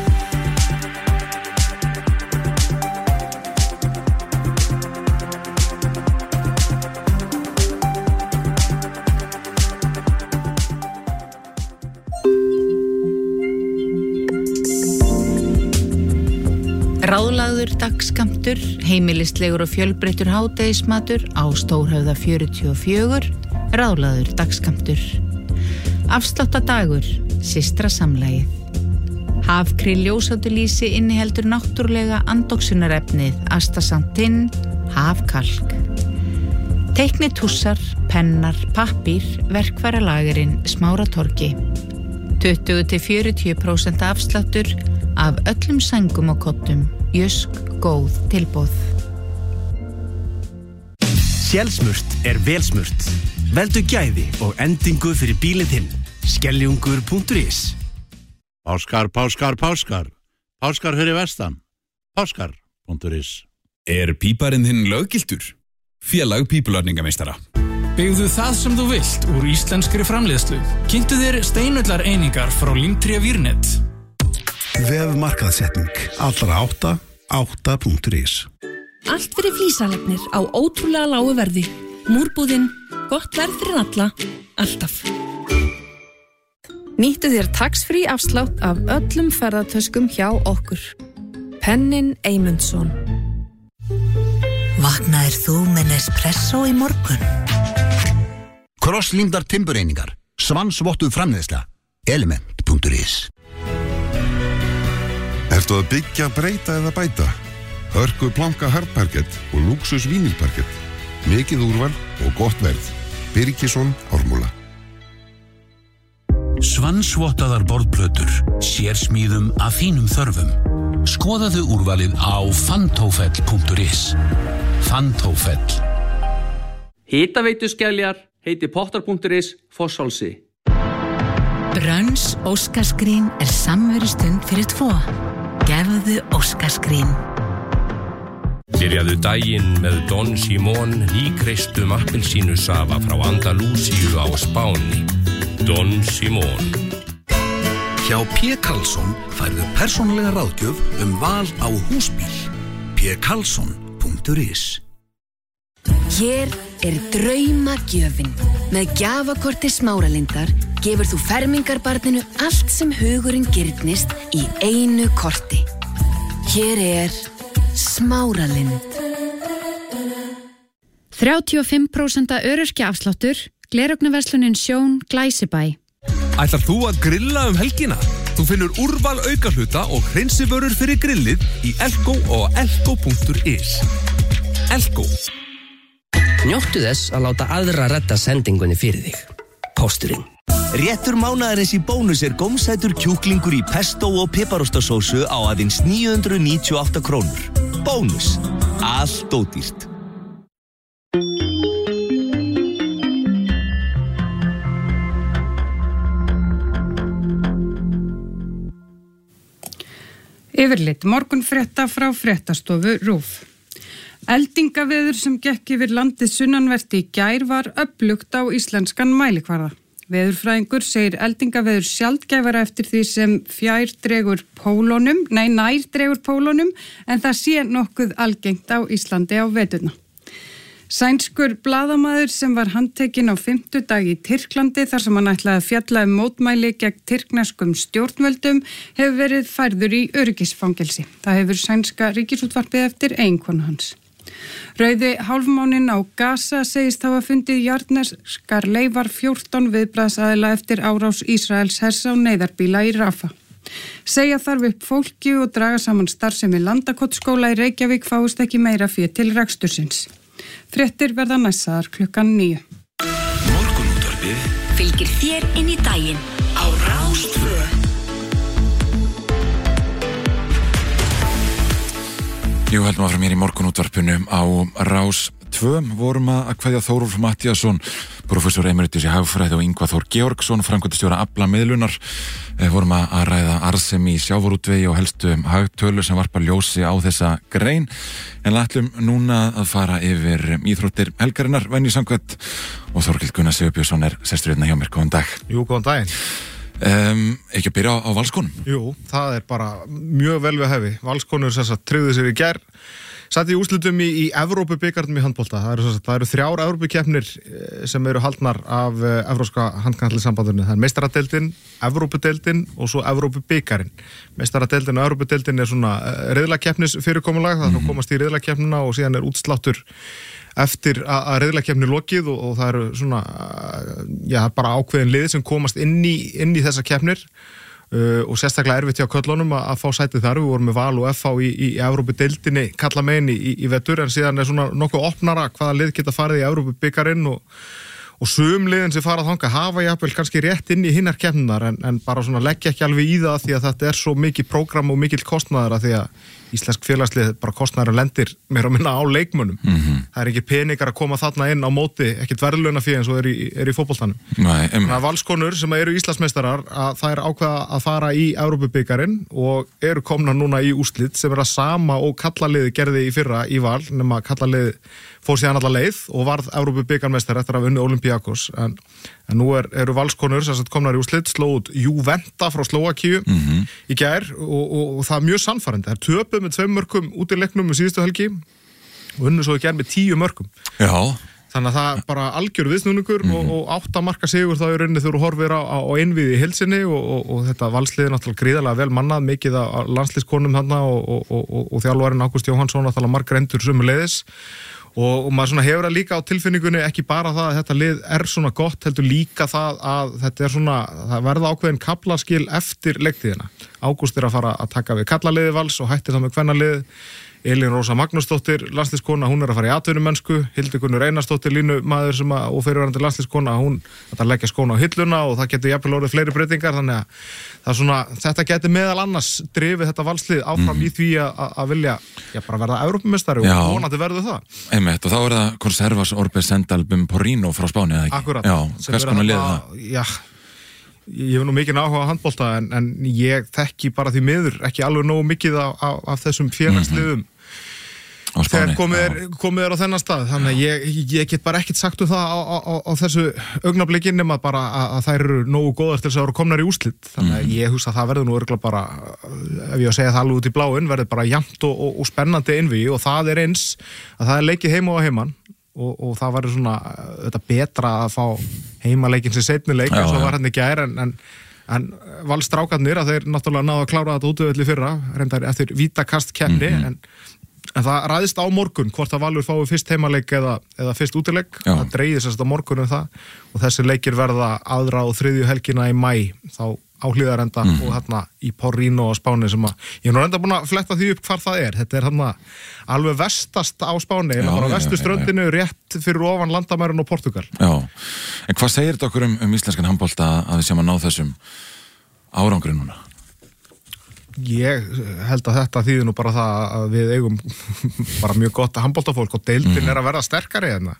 Ráðlagður dagskammtur, heimilislegur og fjölbreyttur hádegismatur á Stórhöfða 44, ráðlagður dagskammtur. Afsláttadagur, systra samlagið. Hafkrill ljósátulýsi inniheldur náttúrulega andoksunarefnið astaxanthin, hafkalk. Teiknitússar, pennar, pappír, verkfæralagerinn Smáratorgi. 20-40% afsláttur af öllum sængum og kottum. Jysk góð tilboð. Sjálfsmurt vel smurt. Veldu gæði og endingu fyrir bílinn þinn. Skeljungur.is. Páskar. Páskar fyrir vestan. Páskar.is. Píparinn þinn löggiltur? Félag pípulagningameistara. Byggðu það sem þú vilt úr íslenskri framleiðslu. Kynntu þér steinullar einingar frá Limtría Vírnet. Vefmarkaðssetning allra 8.is. Allt fyrir flísalegnir á ótrúlega lágu verði. Múrbúðin, gott verð fyrir alla, alltaf. Nýttu þér tax-free afslátt af öllum ferðartöskum hjá okkur. Pennin Eymundsson. Vaknaðir þú með Nespresso í morgun? Krosslímdar timbureiningar, svansvottuð framleiðsla, element.is. Ertu að byggja, breyta eða bæta? Hörku planka hardparkett og lúxus vínilparkett. Mikið úrval og gott verð. Birgisson Ármúla. Svansvottaðar borðplötur, sérsmíðum af þínum þörfum. Skoðaðu úrvalið á fantofell.is. Fantofell. Hitaveituskeljar heiti pottar.is Fosshálsi. Brönns Óskarsgrín samverustund fyrir 2. Gefðu Óskarsgrín. Byrjaðu daginn með Don Simón líkreistum appelsínusafa frá Andalúsíu á Spáni. Don Simón. Hjá P. Karlsson færðu persónulega ráðgjöf val á húsbíl. pkarlsson.is Hér draumagjöfin. Með gjafakorti Smáralindar gefur þú fermingarbarninu allt sem hugurinn girnist í einu korti. Hér Smáralind. 35% öryrkjaafsláttur, gleraugnarverslunin Sjón Glæsibæ. Ætlar þú að grilla helgina? Þú finnur úrval aukahluta og hreinsivörur fyrir grillið í Elko og elko.is. Elko. Njóttu þess að láta aðra redda sendingunni fyrir þig. Pósturinn. Réttur mánaðarins í Bónus gómsætur kjúklingur í pesto og piparostasósu á aðeins 998 krónur. Bónus. Allt ódýrt. Yfirlit morgunfrétta frá fréttastofu RÚV. Eldingaveður sem gekk yfir landið sunnanvert í gær var öflugt á íslenskan mælikvarða. Veðurfræðingur segir eldingaveður sjaldgæfara eftir því sem nær dregur pólunum, en það sé nokkuð algengt á Íslandi á veturna. Sænskur blaðamaður sem var handtekinn á 5. dag í Tyrklandi þar sem hann ætlaði að fjalla mótmæli gegn tyrkneskum stjórnvöldum hefur verið færður í öryggisfangelsi. Það hefur sænska ríkisútvarpið eftir eiginkonu hans. Rauði hálfmáninn á Gaza segist hafa fundið jarðneskar leifar 14 viðbragðsaðila eftir árás Ísraels hers á neyðarbíla í Rafa. Segja þarf upp fólki og draga saman starfsemi Landakotsskóla í Reykjavík fáist ekki meira fé til rekstursins. Fréttir verða næssaðar klukkan 9. Morgunútvarpið fylgir þér inn í daginn á Rás 2. Jú, heldum áfram mér í morgunútvarpinu á Rás 2. Vorum að kveðja Þórólf Matthíasson, professor emeritus í hagfræði og Ingvar Þór Georgsson, framkvæmdastjóra aflamiðlunar. Vorum að ræða arðsemi í sjávarútvegi og helstu hagtölur sem varpa ljósi á þessa grein. En ætlum núna að fara yfir íþróttir helgarinnar, venju samkvæmt, og Þorkild Gunnar Sigurbjörnsson sestur hérna hjá mér. Góðan dag. Jú, góðan daginn. Ekki að byrja á Valskonum? Jú, það bara mjög vel við hæfi. Valskonur tryggðu sér í gær. Satt í úrslitum í Evrópubikarnum í handbolta. Það eru 3 Evrópukeppnir sem eru haldnar af Evrópska handknattleikssambandinu. Það meistaradeildin, Evrópudeildin og svo Evrópubikarinn. Meistaradeildin og Evrópudeildin svona riðlakeppnis fyrirkomulag. Það komast í riðlakeppnina og síðan útsláttur eftir að riðlakeppni lokið og það eru svona, bara ákveðin lið sem komast inn í þessa keppnir. Og sérstaklega erfitt hjá köllunum að fá sætið þar. Við vorum með Val og FH í Evrópudeildinni kalla megin í vetur, en síðan svona nokkuð opnara hvaða lið geta farið í Evrópubikarinn og sum liðin sem farað þangað hafa jafnvel kannski rétt inn í hinnar keppninar en bara svona leggja ekki alveg í það því að þetta svo mikið prógram og mikill kostnaður að því að íslensk félagslið bara kostnaður lendir meira og minna á leikmönnum. Það ekki peningar að koma þarna inn á móti, ekkert verðlaunafé eins og í fótboltanum. Þannig að Valskonur sem eru Íslandsmeistarar að það ákveða að fara í Evrópubikarinn og eru komna núna í úrslit sem það sama og kallaliði gerði í fyrra í Val, nema kallaliði fór síðan alla leið og varð Evrópubikarmeistar eftir að unni Olympiakos. En nú eru Valskonur sem komnar í úrslit, slóð Juventa frá Slóvakíu í gær og það mjög sannfærandi. Það töpuð með 2 mörkum út í leiknum síðustu helgi og unnu svo í gær með 10 mörkum. Já. Þannig að það bara algjör viðsnúningur og 8 marka sigur þá í rauninni þegar þú horfir á einvíði í heilsinni og þetta Valsliði náttúrulega gríðarlega vel mannað, mikið af landsliðskonum þarna og þjálfarinn Ágúst Jóhannsson náttúrulega margreyndur sömuleiðis. Og maður svona hefur það líka á tilfinningunni ekki bara það að þetta lið svona gott, heldur líka það að þetta svona, það verða ákveðin kaflaskil eftir leiktíðina. Ágúst að fara að taka við kallaliði Vals og hættir það með kvennaliði. Elín Rósa Magnúsdóttir, landslískona, hún að fara í atvinnumennsku. Hildikunur Einarsdóttir, línumaður og fyrirverandi landslískona, hún að leggja skóna á hilluna og það getur jafnvel orðið fleiri breytingar, þannig að það svona, þetta getur meðal annars drifið þetta Valslið áfram í því að vilja bara verða Evrópumeistari og vonandi verður það. Einmitt, og þá það Conservas Orbes Sendalbum Porrino frá Spáni, eða ekki? Akkurat. Já, hvers konar liðið það? Já, ég hef nú mikið áhuga á handbolta en ég þekki bara því miður ekki alveg nógu mikið af þessum félagsliðum. Spáni, þegar komið er á þennan stað, þannig að ég get bara ekkert sagt það á þessu augnablikinn nema bara að þær eru nógu góðar til þess að vera komnar í úrslit, þannig að ég hugsa að það verður nú örugglega bara, ef ég að segja það alveg út í bláinn, verður bara jafnt og spennandi innvígi og það er eins að það er leikið heima og heiman og það verður svona þetta betra að fá heimaleikinn sem seinni leik eins og var hann í gær en Valstrákarnir að þeir náttúrulega náðu að klára þetta útvöldi fyrra, reyndar eftir vítakastkeppni en það ræðist á morgun hvort að Valur fái fyrst heimaleik eða fyrst útileik, það dreigir sérst á morgun það og þessi leikir verða aðra og þriðju helgina í maí þá á Hlíðarenda og hérna í Porrino á Spáni sem að ég er nú enda búin að fletta því upp hvar það er, þetta er hérna alveg vestast á Spáni, bara vestu ströndinu rétt fyrir ofan landamærin og Portugal. Já, en hvað segir þetta okkur íslenskan handbolta að við séum að ná þessum árangri núna? Ég held að þetta þýðir nú bara það að við eigum bara mjög gott handboltafólk og deildin er að verða sterkari hérna.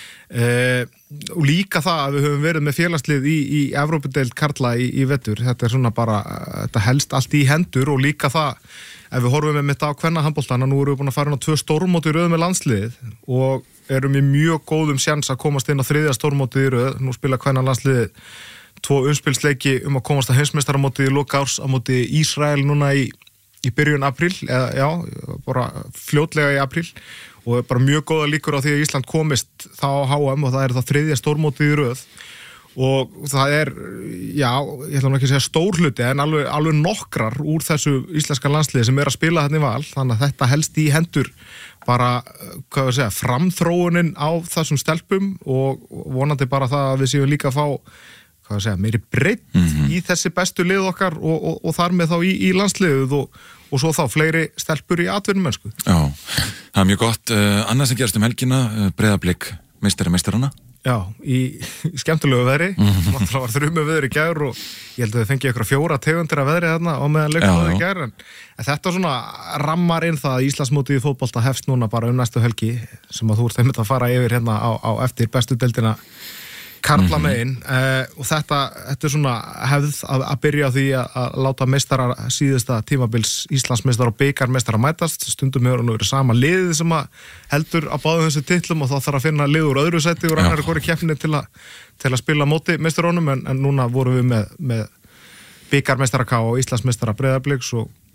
Og líka það að við höfum verið með félagslið í Evrópudeild karla í vetur, þetta er svona bara þetta helst allt í hendur og líka það ef við horfum með mitt á kvennahandboltana, nú erum við búin að fara inn á 2 stórmót í röð með landsliðið og erum í mjög góðum sjans að komast inn á 3. stórmótið í röð, nú spila kvennalandsliðið 2 umspilsleiki að komast að heimsmeistaramótið í lok árs á móti Ísrael núna í byrjun apríl, bara fljótlega í apríl og bara mjög góða líkur á því að Ísland komist þá á HM og það er það 3. stórmótið í röð og það er, ég ætla nú ekki að segja stór hluti en alveg nokkrar úr þessu íslenska landsliði sem er að spila þarna í Val, þannig að þetta helst í hendur bara, hvað við segja, framþróunin á þessum stelpum og vonandi bara það að við séum líka að fá hvað að segja, meiri breytt í þessi bestu lið okkar og þar með þá í landsliðuð og svo þá fleiri stelpur í atvinnumennsku. Já, það er mjög gott. Annað sem gerast helgina, Breiðablik meistarana. Já, í skemmtilegu veðri, það var þrjumið veður í gær og ég held að þau fengið ykkur 4 tegundir af veðri þarna og meðan leiknaði í gær en þetta svona rammar inn það að Íslandsmótið í fótbolta hefst núna bara næstu helgi sem að þú ert einmitt að fara yfir hérna á eftir bestu deildina karla megin og þetta er svona hefð að byrja á því að láta meistarar síðasta tímabils Íslandsmeistar og bikarmeistar að mætast, stundum hefur nú verið sama liðið sem að heldur að báðum þessu titlum og þá þarf að finna lið úr öðru sæti og annarri hvori keppni til að spila móti meistarónum en núna vorum við með bikarmeistara K og Íslandsmeistara Breiðabliks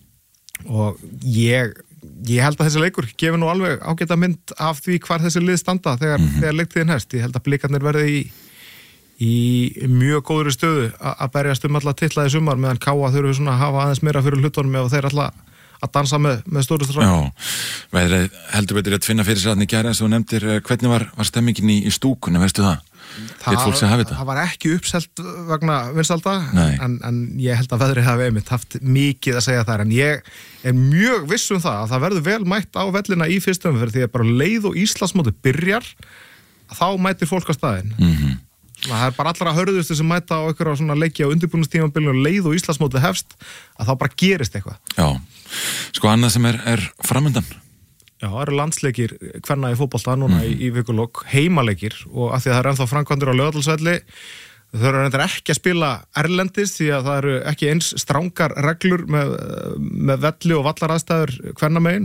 og ég held að þessi leikur gefi nú alveg ágæta mynd af því hvar þessi lið standa þegar leiktíðin hefst. Ég held að blikarnir verði í mjög góðri stöðu að berjast alla titla í sumar meðan Káa þurfi svona að hafa aðeins meira fyrir hlutunum ef þeir alltaf að dansa með stóru strák. Já, veðrið heldur betur að finna fyrir sér að gera eins og þú nefndir, hvernig var stemmingin í stúkunni, veistu það? Það var ekki uppselt vegna vinsalda en ég held að veðrið hafi einmitt haft mikið að segja þar en ég er mjög viss það að það verður vel mætt á vellina í fyrstum fyrir því að bara leið og Íslandsmóti byrjar þá mætir fólk á staðinn. Það er bara allra hörðustu sem mæta á ykkur á svona leiki á undirbúningstímabilinu og leið og Íslandsmóti hefst að þá bara gerist eitthvað. Já, sko annað sem er framöndan. Já, það eru landsleikir kvenna í fótbolta núna í vikulok, heimaleikir og af því að það eru ennþá framkvæmdir á Laugardalsvelli þau eru reyndar ekki að spila erlendis því að það eru ekki eins strangar reglur með velli og vallaraðstæður kvenna megin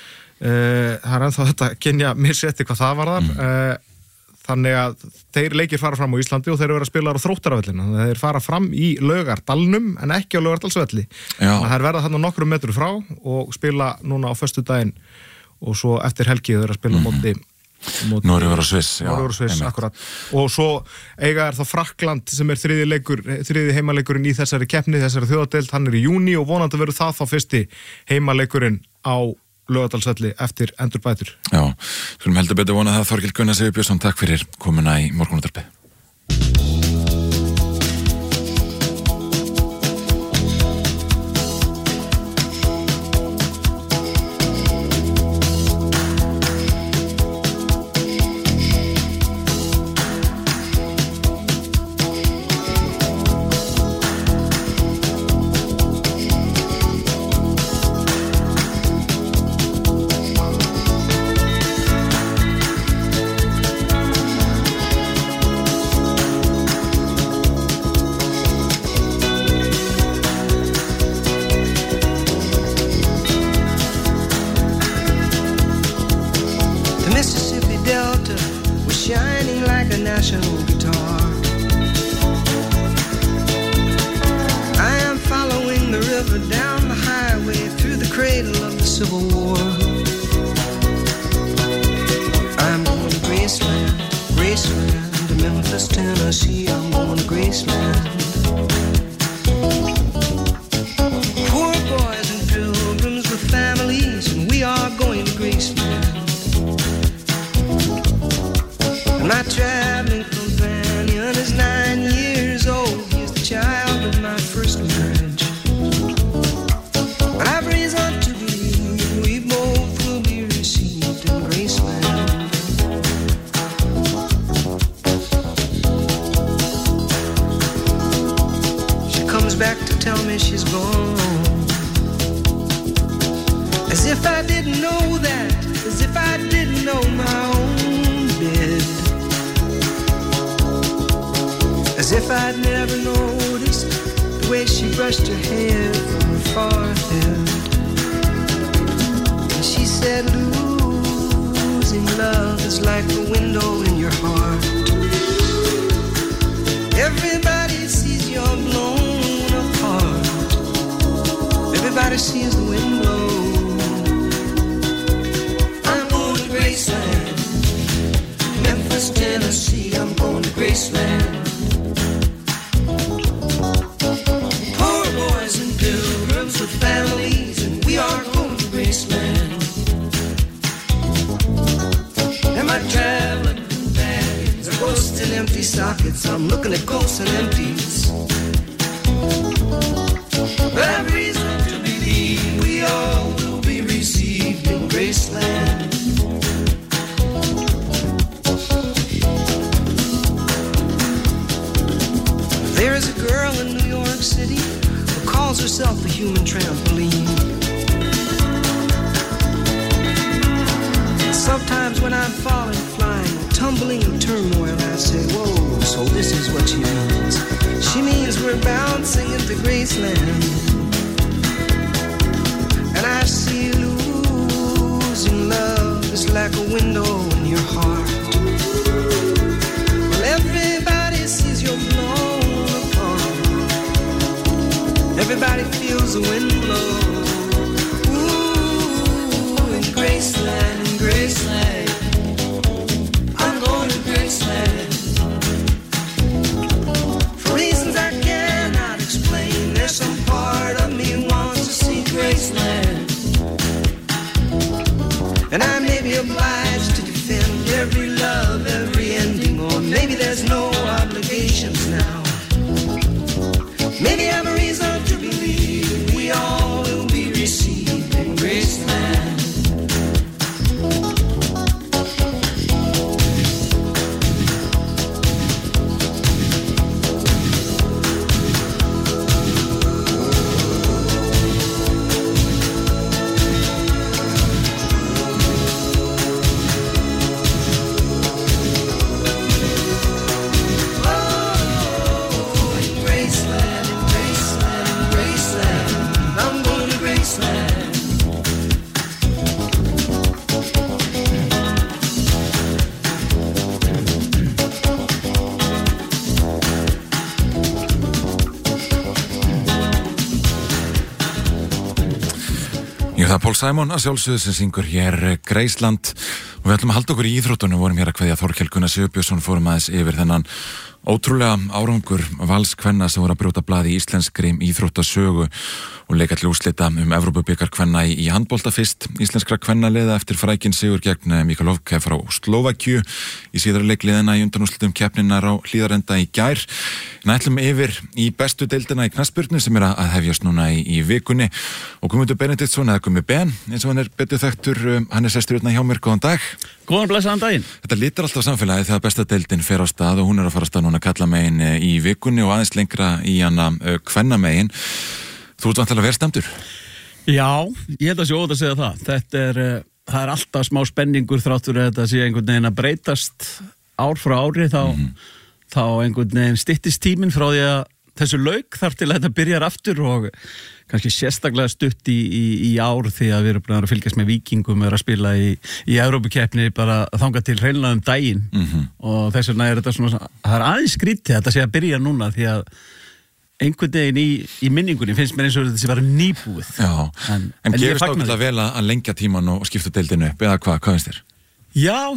það er ennþá þetta kynja missetti hvað það var þar þannig að þeir leikir fara fram á Íslandi og þeir eru að spila á Þróttaravellina þannig að þeir fara fram í Laugardalnum en ekki á Laugardalsvelli þannig að þeir verða þarna nokkrum metru frá og spila núna á föstudaginn og svo eftir helgi þau eru að spila móti Noregur og Sviss akkurat og svo eiga þá Frakkland sem er þriði heimaleikurinn í þessari keppni, þessari þjóðadeild, hann er í júní og vonandi verður það þá fyrsti heimaleikurinn á Laugardalsvelli eftir endurbætur. Já, skulum heldur betur vona það. Þorkell Gunnar Sigurbjörnsson, takk fyrir komuna í Morgunútvarpið. Delta was shining like a national guitar. I am following the river down the highway through the cradle of the Civil War. I'm going to Graceland, Graceland, to Memphis, Tennessee. I'm going to Graceland. Poor boys and pilgrims with families, and we are going to Graceland. And my traveling companion is 9 years old. He's the child of my first marriage. I've reason to believe we both will be received in Graceland. She comes back to tell me she's gone, as if I didn't know that, as if I didn't know my own bed, as if I'd never noticed the way she brushed her hair from her forehead. And she said, losing love is like a window in your heart. Everybody sees you're blown apart. Everybody sees the wind blow. I'm going to Graceland, Memphis, Tennessee. I'm going to Graceland. Poor boys and pilgrims with families, and we are going to Graceland. And my traveling companions are ghosts and empty sockets. I'm looking at ghosts and empties. But I've reason to believe we all will be received in Graceland. There is a girl in New York City who calls herself a human trampoline. Sometimes when I'm falling, flying, tumbling in turmoil, I say, whoa, so this is what she means. She means we're bouncing into Graceland. And I see losing love is like a window in your heart. Well, everybody sees you're blown apart. Everybody feels the wind blow. Ooh, in Graceland, in Graceland. I'm going to Graceland. For reasons I cannot explain, there's some part of me wants to see Graceland. And I may be obliged to defend every love, every ending, or maybe there's no obligations now. Maybe I have a reason to believe we all will be received in Graceland. Það er Paul Simon að sjálfsögðu sem syngur hér Graceland og við ætlum að halda okkur í íþróttunum, vorum hér að kveðja Þorkell Gunnar Sigurbjörnsson, fórum aðeins yfir þennan ótrúlega árangur valskvenna sem voru að brjóta blað í íslenskri íþróttasögu og leika til úrslita Evrópubikar kvenna í handbolta fyrst. Íslenskra kvennaliða eftir frækinn sigur gegn Mikalovka frá Slovakíu í síðara leikliðina í undanúrslitum keppninnar á Hlíðarenda í gær. En ætlum yfir í bestu deildina í knattspyrnu sem er að hefjast núna í vikunni og Guðmundur Benediktsson eða Gummi Ben, eins og hann er betur þekktur, hann er sestur hérna hjá mér, góðan dag. Góðan blessaðan daginn. Þetta litar alltaf samfélagið þegar besta deildin fer á stað og hún er að fara að stað núna kallamegin í vikunni og aðeins lengra í hana kvennamegin. Þú ert vantilega verið stemdur? Já, ég held að sé ótt að segja það. Það er alltaf smá spenningur þráttur að þetta sé einhvern veginn að breytast ár frá ári, þá einhvern veginn styttist tíminn frá því að þessu lauk þar til að þetta byrjar aftur og kannski sérstaklega stutt í ár því að við erum búin að fylgjast með Víkingum að spila í Evrópukeppni bara þangað til hreinlega daginn og þess vegna þetta svona, það aðeins skrítið að þetta sé að byrja núna því að einhvern veginn í minningunni finnst mér eins og þetta sé bara nýbúið. Já, en gerist ákveðlega vel að lengja tíman og skipta deildinu upp eða hvað finnst þér? Já,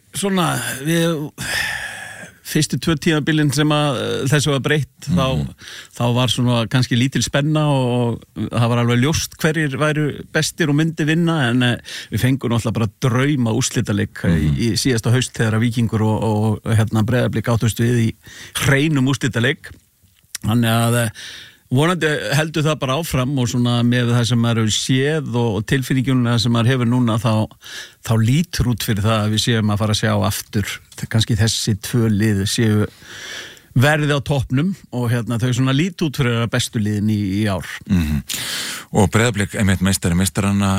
fyrstu 2 tímabilin sem að þessu var breytt þá var svona kannski lítil spenna og það var alveg ljóst hverjir væru bestir og myndi vinna en við fengum náttúrulega bara drauma úrslitaleik í síðasta haust þegar að Víkingur og Breiðablik áttust við í hreinum úrslitaleik þannig að vonandi heldur það bara áfram og svona með það sem maður hefur séð og tilfinningjuna sem maður hefur núna þá lítur út fyrir það að við séum að fara að sjá aftur kannski þessi 2 lið séu verði á toppnum og þau svona lítur út fyrir bestu liðin í ár. Og Breiðablik meistari meistaranna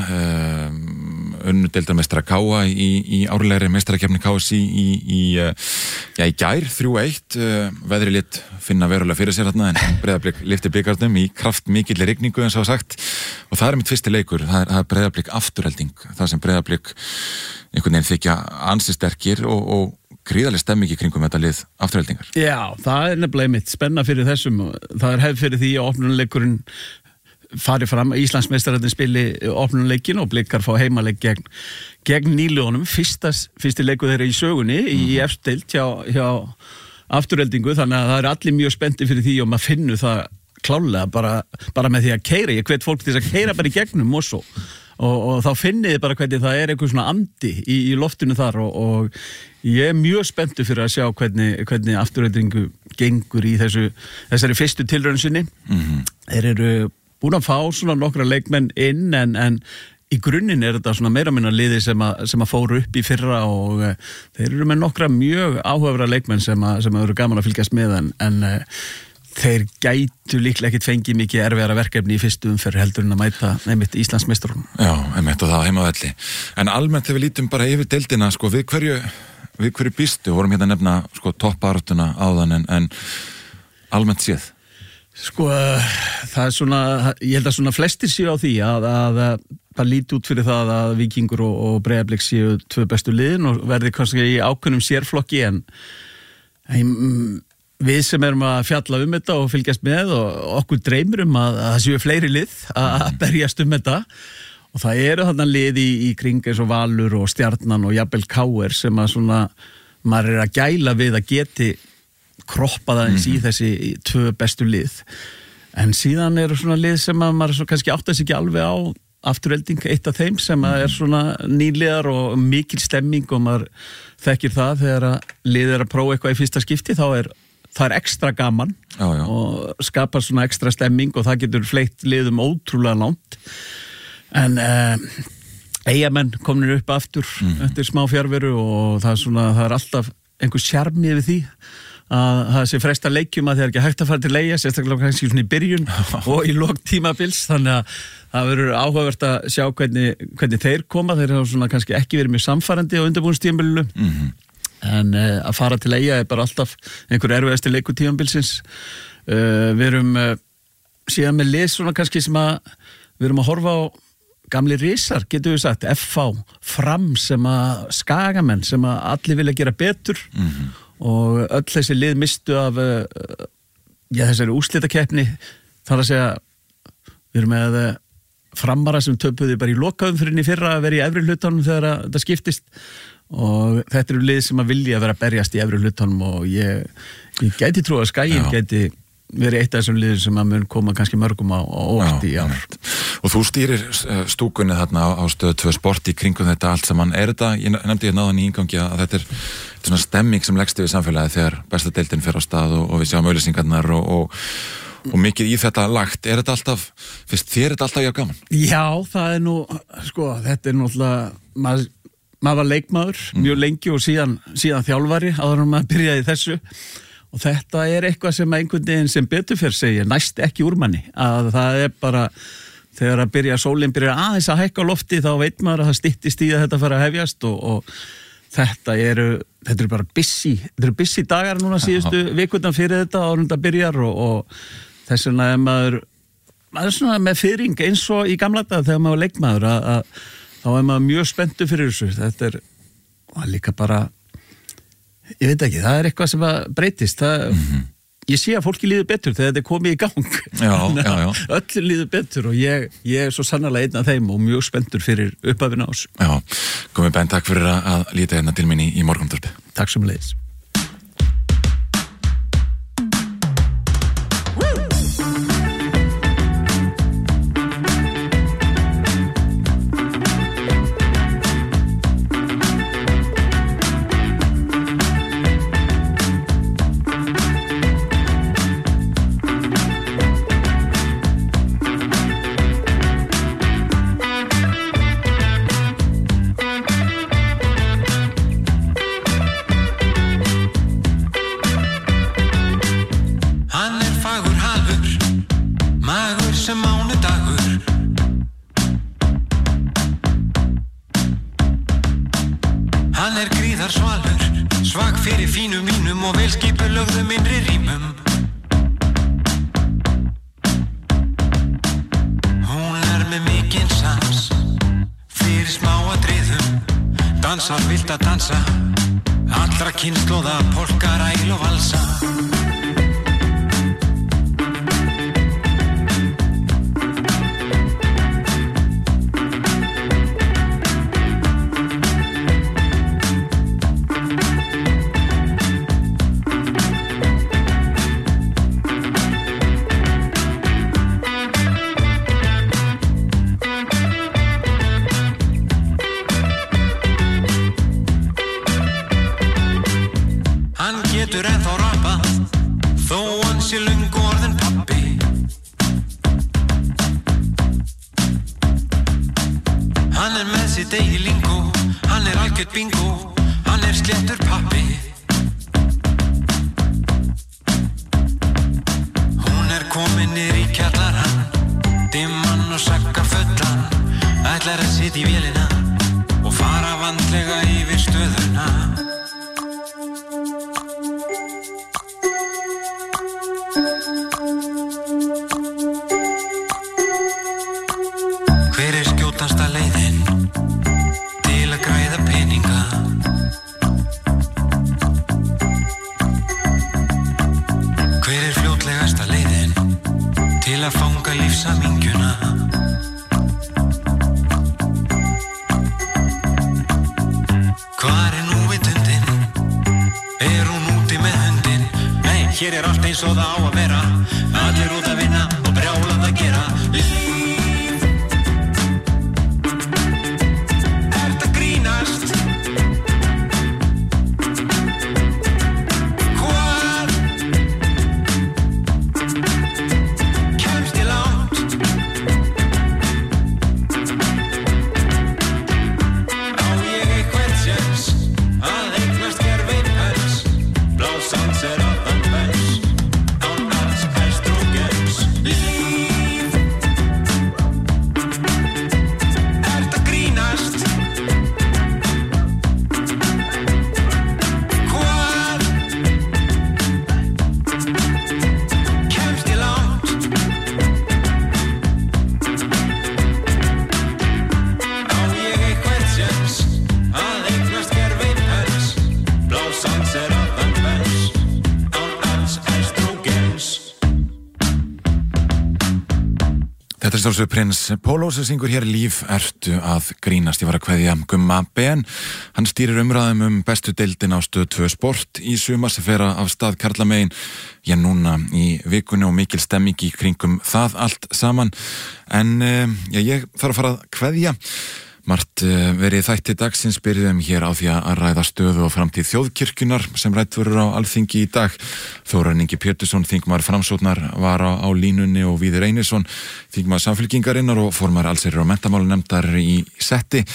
unnudeildarmeistara Káa í árlegri meistarakeppni KSÍ í gær 3-1 veðri lit finna verulega fyrir sér þarna en Breiðablik lyfti bikarnum í kraft mikilli rigningu eins og sagt og það mitt fyrsti leikur, það er Breiðablik afturhelding, það sem Breiðablik einhvern veginn þykja ansi sterkir og gríðarleg stemming í kringum þetta lið afturheldingar. Já, það er nefnilega mitt spenna fyrir þessum, það er hefð fyrir því að opnuleikurinn fari fram, Íslandsmeistararnir spili opnuleikin og Blikar fá heimaleik gegn nýliðunum, fyrsti leikur þeirra í sögunni í efstild hjá afturheldingu, þannig að það er allir mjög spennti fyrir því og maður finnur það klálega bara með því að keyra, ég hvet fólk til að keyra bara í gegnum og þá finnið bara hvernig það er eitthvað svona andi í loftinu þar og ég er mjög spenntur fyrir að sjá hvernig afturheldingu gengur í þessari fyrstu tilraun sinni. Þeir eru búin að fá svona nokkra leikmenn inn en í grunninn er þetta svona meira minna liði sem að fóru upp í fyrra og þeir eru með nokkra mjög áhugavera leikmenn sem eru gaman að fylgjast með en þeir gætu líklega ekkit fengið mikið erfiðara verkefni í fyrstu umferð heldur en að mæta einmitt Íslandsmeisturunum. Já, einmitt og það heimavelli. En almennt þegar við lítum bara yfir deildina, sko, við hverju býstu? Vorum hérna að nefna, sko, toppbarátuna áðan en almennt séð? Sko, það er svona, ég held að svona flestir séu á því að bara líti út fyrir það að Víkingur og Breiðablik séu 2 bestu liðin og verði kannski í ákveðnum sérflokki en við sem erum að fjalla þetta og fylgjast með og okkur dreymir að það séu fleiri lið að berjast þetta og það eru þarna lið í kring eins og Valur og Stjarnan og jafnvel KR sem að svona maður er að gæla við að geti kroppað aðeins í þessi 2 bestu lið en síðan eru svona lið sem að maður kannski áttast ekki alveg á afturhelding, eitt af þeim sem að er svona nýliðar og mikil stemming og maður þekkir það þegar að lið er að prófa eitthvað í fyrsta skipti þá það er ekstra gaman og skapar svona ekstra stemming og það getur fleitt liðum ótrúlega langt en Eyjamenn komnir upp aftur eftir smá fjarveru og það er alltaf einhver sjarmi við því að það sé fresta leikjum að það er ekki hægt að fara til Eyja sérstaklega kannski svona í byrjun og í lok tímabils þannig að það verður áhugavert að sjá hvernig þeir koma, þeir hafa svona kannski ekki verið mjög samfærandi á undirbúinstímabilinu en að fara til Eyja er bara alltaf einhver erfiðasti leikur tímabilsins við erum síðan með lið svona kannski sem að við erum að horfa á gamli risar, getur við sagt, FH Fram sem að Skagamenn sem að allir vilja gera betur og öll þessi lið mistu af þessari úrslitakeppni þar að segja við erum með Framara sem töpuði bara í lokaumferðinni fyrra að vera í efri hlutanum þegar þetta skiptist og þetta eru lið sem að vilja vera að berjast í efri hlutanum og ég gæti trú að Skaginn gæti verið eitt af þessum liður sem að mun koma kannski mörgum á óvart í ár. Og þú stýrir stúkunni þarna á Stöð 2 Sport í kringum þetta allt saman. Er þetta, ég nefndi hérna áðan í ingangi að þetta er svona stemming sem leggst yfir samfélagi þegar besta deildin fer á stað og við sjáum auglýsingarnar og mikið í þetta lagt. Er þetta alltaf, finnst þér þetta alltaf gaman? Já, það er nú, sko, þetta er náttúrulega, maður var leikmaður mjög lengi og síðan þjálfari áður en maður byrjaði þessu. Og þetta er eitthvað sem einhvern veginn sem betur fyrir segja, næst ekki úr manni. Að það er bara, þegar að sólin byrjar aðeins að hækka á lofti, þá veit maður að það styttist í að þetta fara að hefjast og þetta eru bara busy dagar núna síðustu vikurnar fyrir þetta áður en þetta byrjar og þess vegna er maður er svona með fiðring eins og í gamla daga þegar maður var leikmaður að þá er maður mjög spenntur fyrir þessu. Þetta er líka bara, ég veit ekki, það er eitthvað sem breytist. Ég sé að fólki líður betur þegar þetta er komið í gang. Já. Öllu líður betur og ég er svo sannarlega einn af þeim og mjög spenntur fyrir upphafinu ás. Já, komið Ben, takk fyrir að líta hérna til minni í Morgunútvarpið. Takk sömuleiðis. Þetta er stjórnstöðu prins Pólo sem syngur hér Líf ertu að grínast. Ég var að kveðja Gumma Ben. Hann stýrir umræðum bestu deildin á Stöð 2 Sport í sumar sem fer af stað karlamegin núna í vikunni og mikil stemming í kringum það allt saman. En ég þarf að fara að kveðja. Margt verið þætti dagsins, byrjuðum hér á því að ræða stöðu og framtíð þjóðkirkjunar sem rætt verður á Alþingi í dag. Þórarinn Ingi Pétursson, þingmaður Framsóknar, var á línunni og Víðir Einarsson, þingmaður Samfylkingarinnar og formaður allsherjar- og menntamálanefndar í setti.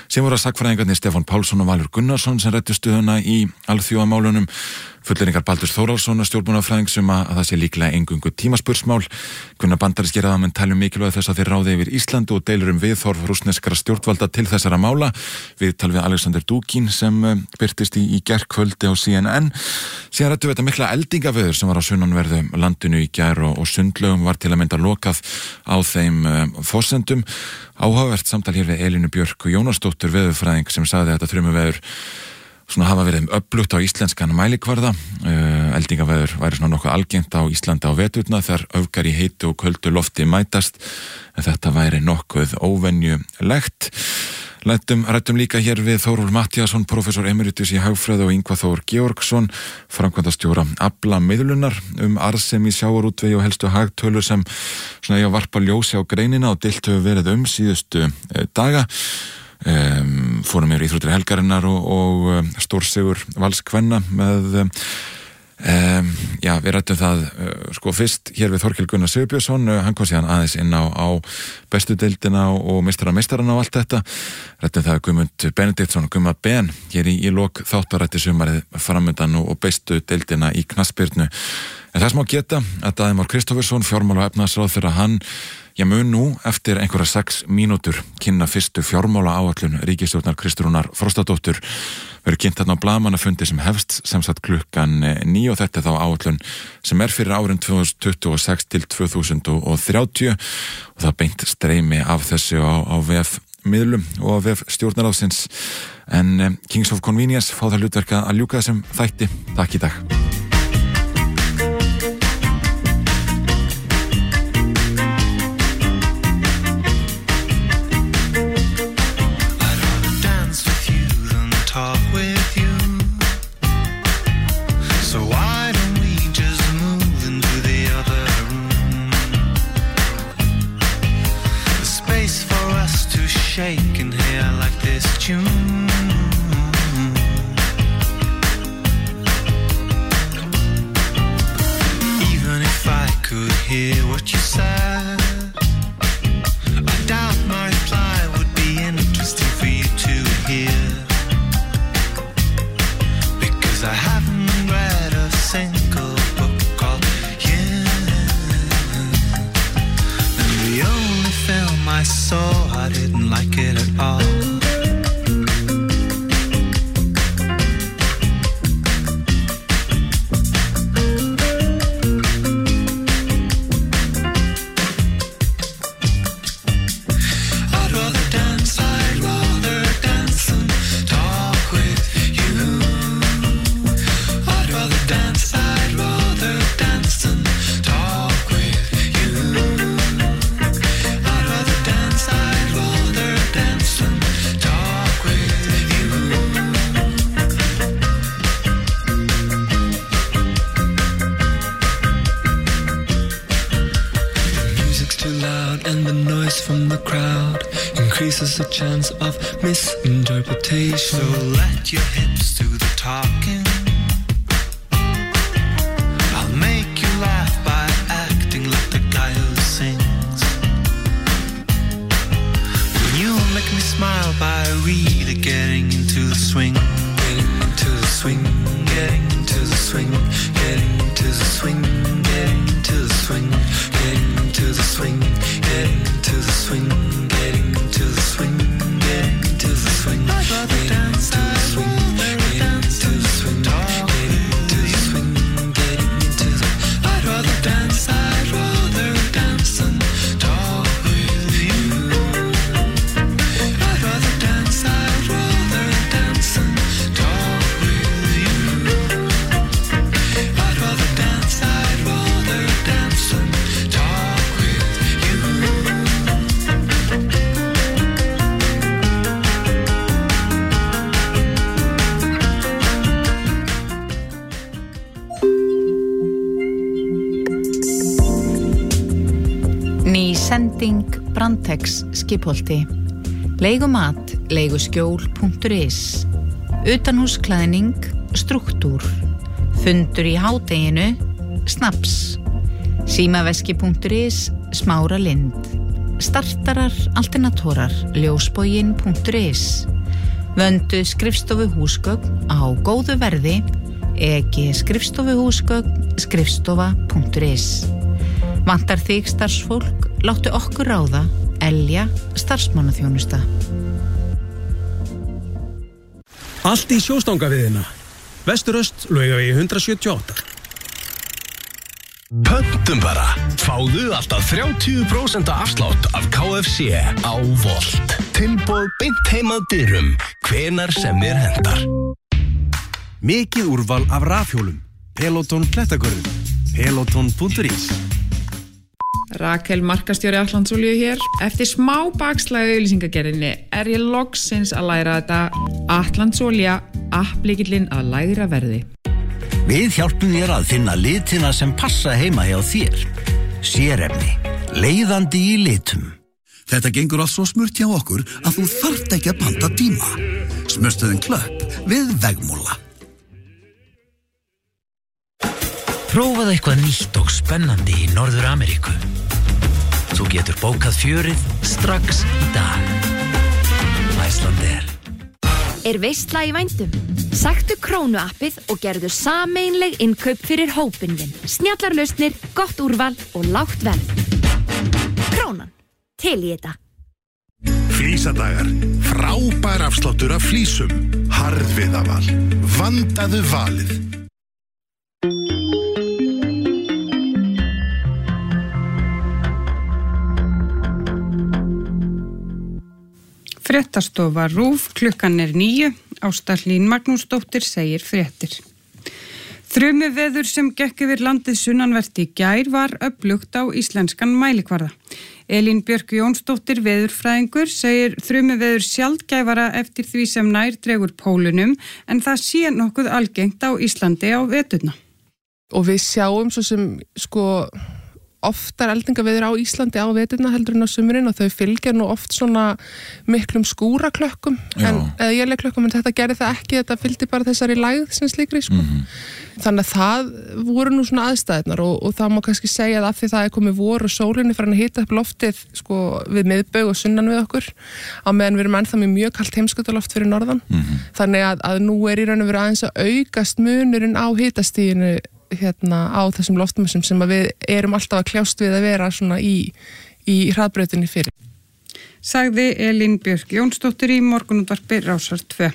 sem voru að sakfræðingarnir Stefán Pálsson og Valur Gunnarsson sem ræddu stöðuna í alþjóðamálunum, fulleringar Baldur Þórhallsson stjórnmálafræðings að það sé líklega eingöngu tímaspursmál. Gunnar bandarískir ráðamenn tala mikilvæg þess að þeir ráði yfir Ísland og deilur viðhorf rússneskra stjórnvalda til þessara mála. Viðtal við Alexander Dugin sem birtist í gærkvöldi á CNN. Síðan ræddu við þetta mikla eldingaveður sem var á sunnanverðu landinu í gær og sundlaugum var til að mynda lokað á þeim forsendum. Áhugavert samtal hér við Elínu Björk Jónasdóttur veðurfræðing sem sagði að þetta þrumuveður hafa verið öflugt á íslenskan mælikvarða. Eldingaveður væri nokkuð algengt á Íslandi á veturna þegar öfgar í heitu og köldu lofti mætast, en þetta væri nokkuð óvenjulegt. Ræddum líka hér við Þórólf Matthíasson, prófessor emeritus í hagfræði og Ingvar Þór Georgsson, framkvæmdastjóra aflamiðlunar arðsemi í sjávarútvegi og helstu hagtölur sem eiga að varpa ljósi á greinina og deilt hefur verið síðustu daga. Fórum yfir íþróttir helgarinnar og stórsigur Valskvenna með við rættum það fyrst hér við Þorkel Gunnar Sigurbjörnsson, hann kom síðan aðeins inn á bestu deildina og meistarana og allt þetta. Rættum það Guðmund Benediktsson og Guðmund Ben hér í lok þáttarætti sumarið framundan og bestu deildina í knattspyrnu. En það sem á geta að Daði Már Kristófersson, fjármála- og efnahagsráðherra, hann mun nú eftir einhverja 6 mínútur kynna fyrstu fjármálaáætlun ríkisstjórnar Kristrúnar Frostadóttur. Verður kynnt þarna á blaðamannafundi sem hefst sem sagt klukkan 9 og þetta þá áætlun sem fyrir árin 2026 til 2030 og það beint streymi af þessu á vef miðlum og á vef stjórnaráðsins. En Kings of Convenience fá það hlutverk að ljúka þessum þætti. Takk í dag. Shaking hair like this tune. Even if I could hear what you said, I doubt my reply would be interesting for you to hear, because I haven't read a single book all year. And the only film I saw, I didn't like it at all. I'd rather dance and talk with you. I'd rather dance and talk with you. I'd rather dance and talk with you. The music's too loud and the noise from the crowd increases the chance of misinterpretation. So let your hips do the talking. I'll make you laugh by acting like the guy who sings. You make me smile by really getting into the swing. Getting into the swing, getting into the swing, getting into the swing, getting into the swing, getting into the swing, getting into the swing, getting into the swing, getting into the swing. I'd rather dance to the swing, getting into the swing, getting into the swing, getting into the. I'd rather dance and talk with you. I'd rather dance and talk with you. I'd rather dance and talk with you. Ný sending Brandtex Skipholti. Leigumat, leiguskjól.is. Utanhúsklæðning, struktúr. Fundur í hádeginu, snaps. Símaveski.is, Smára Lind. startarar, alternatorar, ljósbogin.is. Vöndu skrifstofuhúsgögn á góðu verði, skrifstofuhúsgögn, skrifstofa.is. Vantar þig starfsfólk, láttu okkur ráða, Elja starfsmannaþjónusta. Allt í sjóstangaviðina. Vesturöst, Laugavegi 178. Pöntum bara. Fáðu alltaf 30% afslátt af KFC á Volt. Tilboð beint heim að dyrum, hvenær sem þér hentar. Mikið úrval af rafhjólum. Peloton klettagörðum. Peloton.is. Rakel markastjóri Atlantsolíu hér. Eftir smá bakslag í auglýsingagerðinni ég loksins að læra þetta. Atlantsolía, applykillinn að lægra verði. Við hjálpum þér að finna litina sem passa heima hjá þér. Sérefni, leiðandi í litum. Þetta gengur allt svo smurt hjá okkur að þú þarft ekki að panta tíma. Smurstuðin Klöpp við Vegmúla. Prófaðu eitthvað nýtt og spennandi í Norður Ameríku. Þú getur bókað fjörið strax í dag. Icelandair. Veisla í vændum? Sæktu Krónu appið og gerðu sameiginleg innkaup fyrir hópinn þinn. Snjallar lausnir, gott úrval og lágt verð. Krónan. Til í þetta. Flísadagar. Frábær afsláttur af flísum. Harðviðaval. Vandaðu valið. Fréttastofa RÚV, klukkan 9, Ásta Hlín Magnúsdóttir segir fréttir. Þrumuveður sem gekk yfir landið sunnanvert í gær var öflugt á íslenskan mælikvarða. Elín Björk Jónsdóttir veðurfræðingur segir þrumuveður sjaldgæfara eftir því sem nær dregur pólunum en það sé nokkuð algengt á Íslandi á veturna. Og við sjáum svo sem oftar eldingaveður á Íslandi á veturna heldur en á sumrin og þau fylgja nú oft svona miklum skúraklökkum eða éljaklökkum en þetta gerði það ekki, þetta fylgdi bara þessari lægð sem slíkri Þannig að það voru nú svona aðstæðnar og það má kannski segja að af því það komið vor og sólinni fyrir að hita upp loftið við miðbaug og sunnan við okkur á meðan við erum ennþá með mjög kalt heimskautaloft fyrir norðan þannig að nú í raun og veru aðeins að aukast munurinn á hitastiginu á þessum loftmössum sem að við erum alltaf að kljást við að vera svona í hraðbrautinni fyrir. Sagði Elín Björk Jónsdóttir í morgunútvarpi Rásar 2.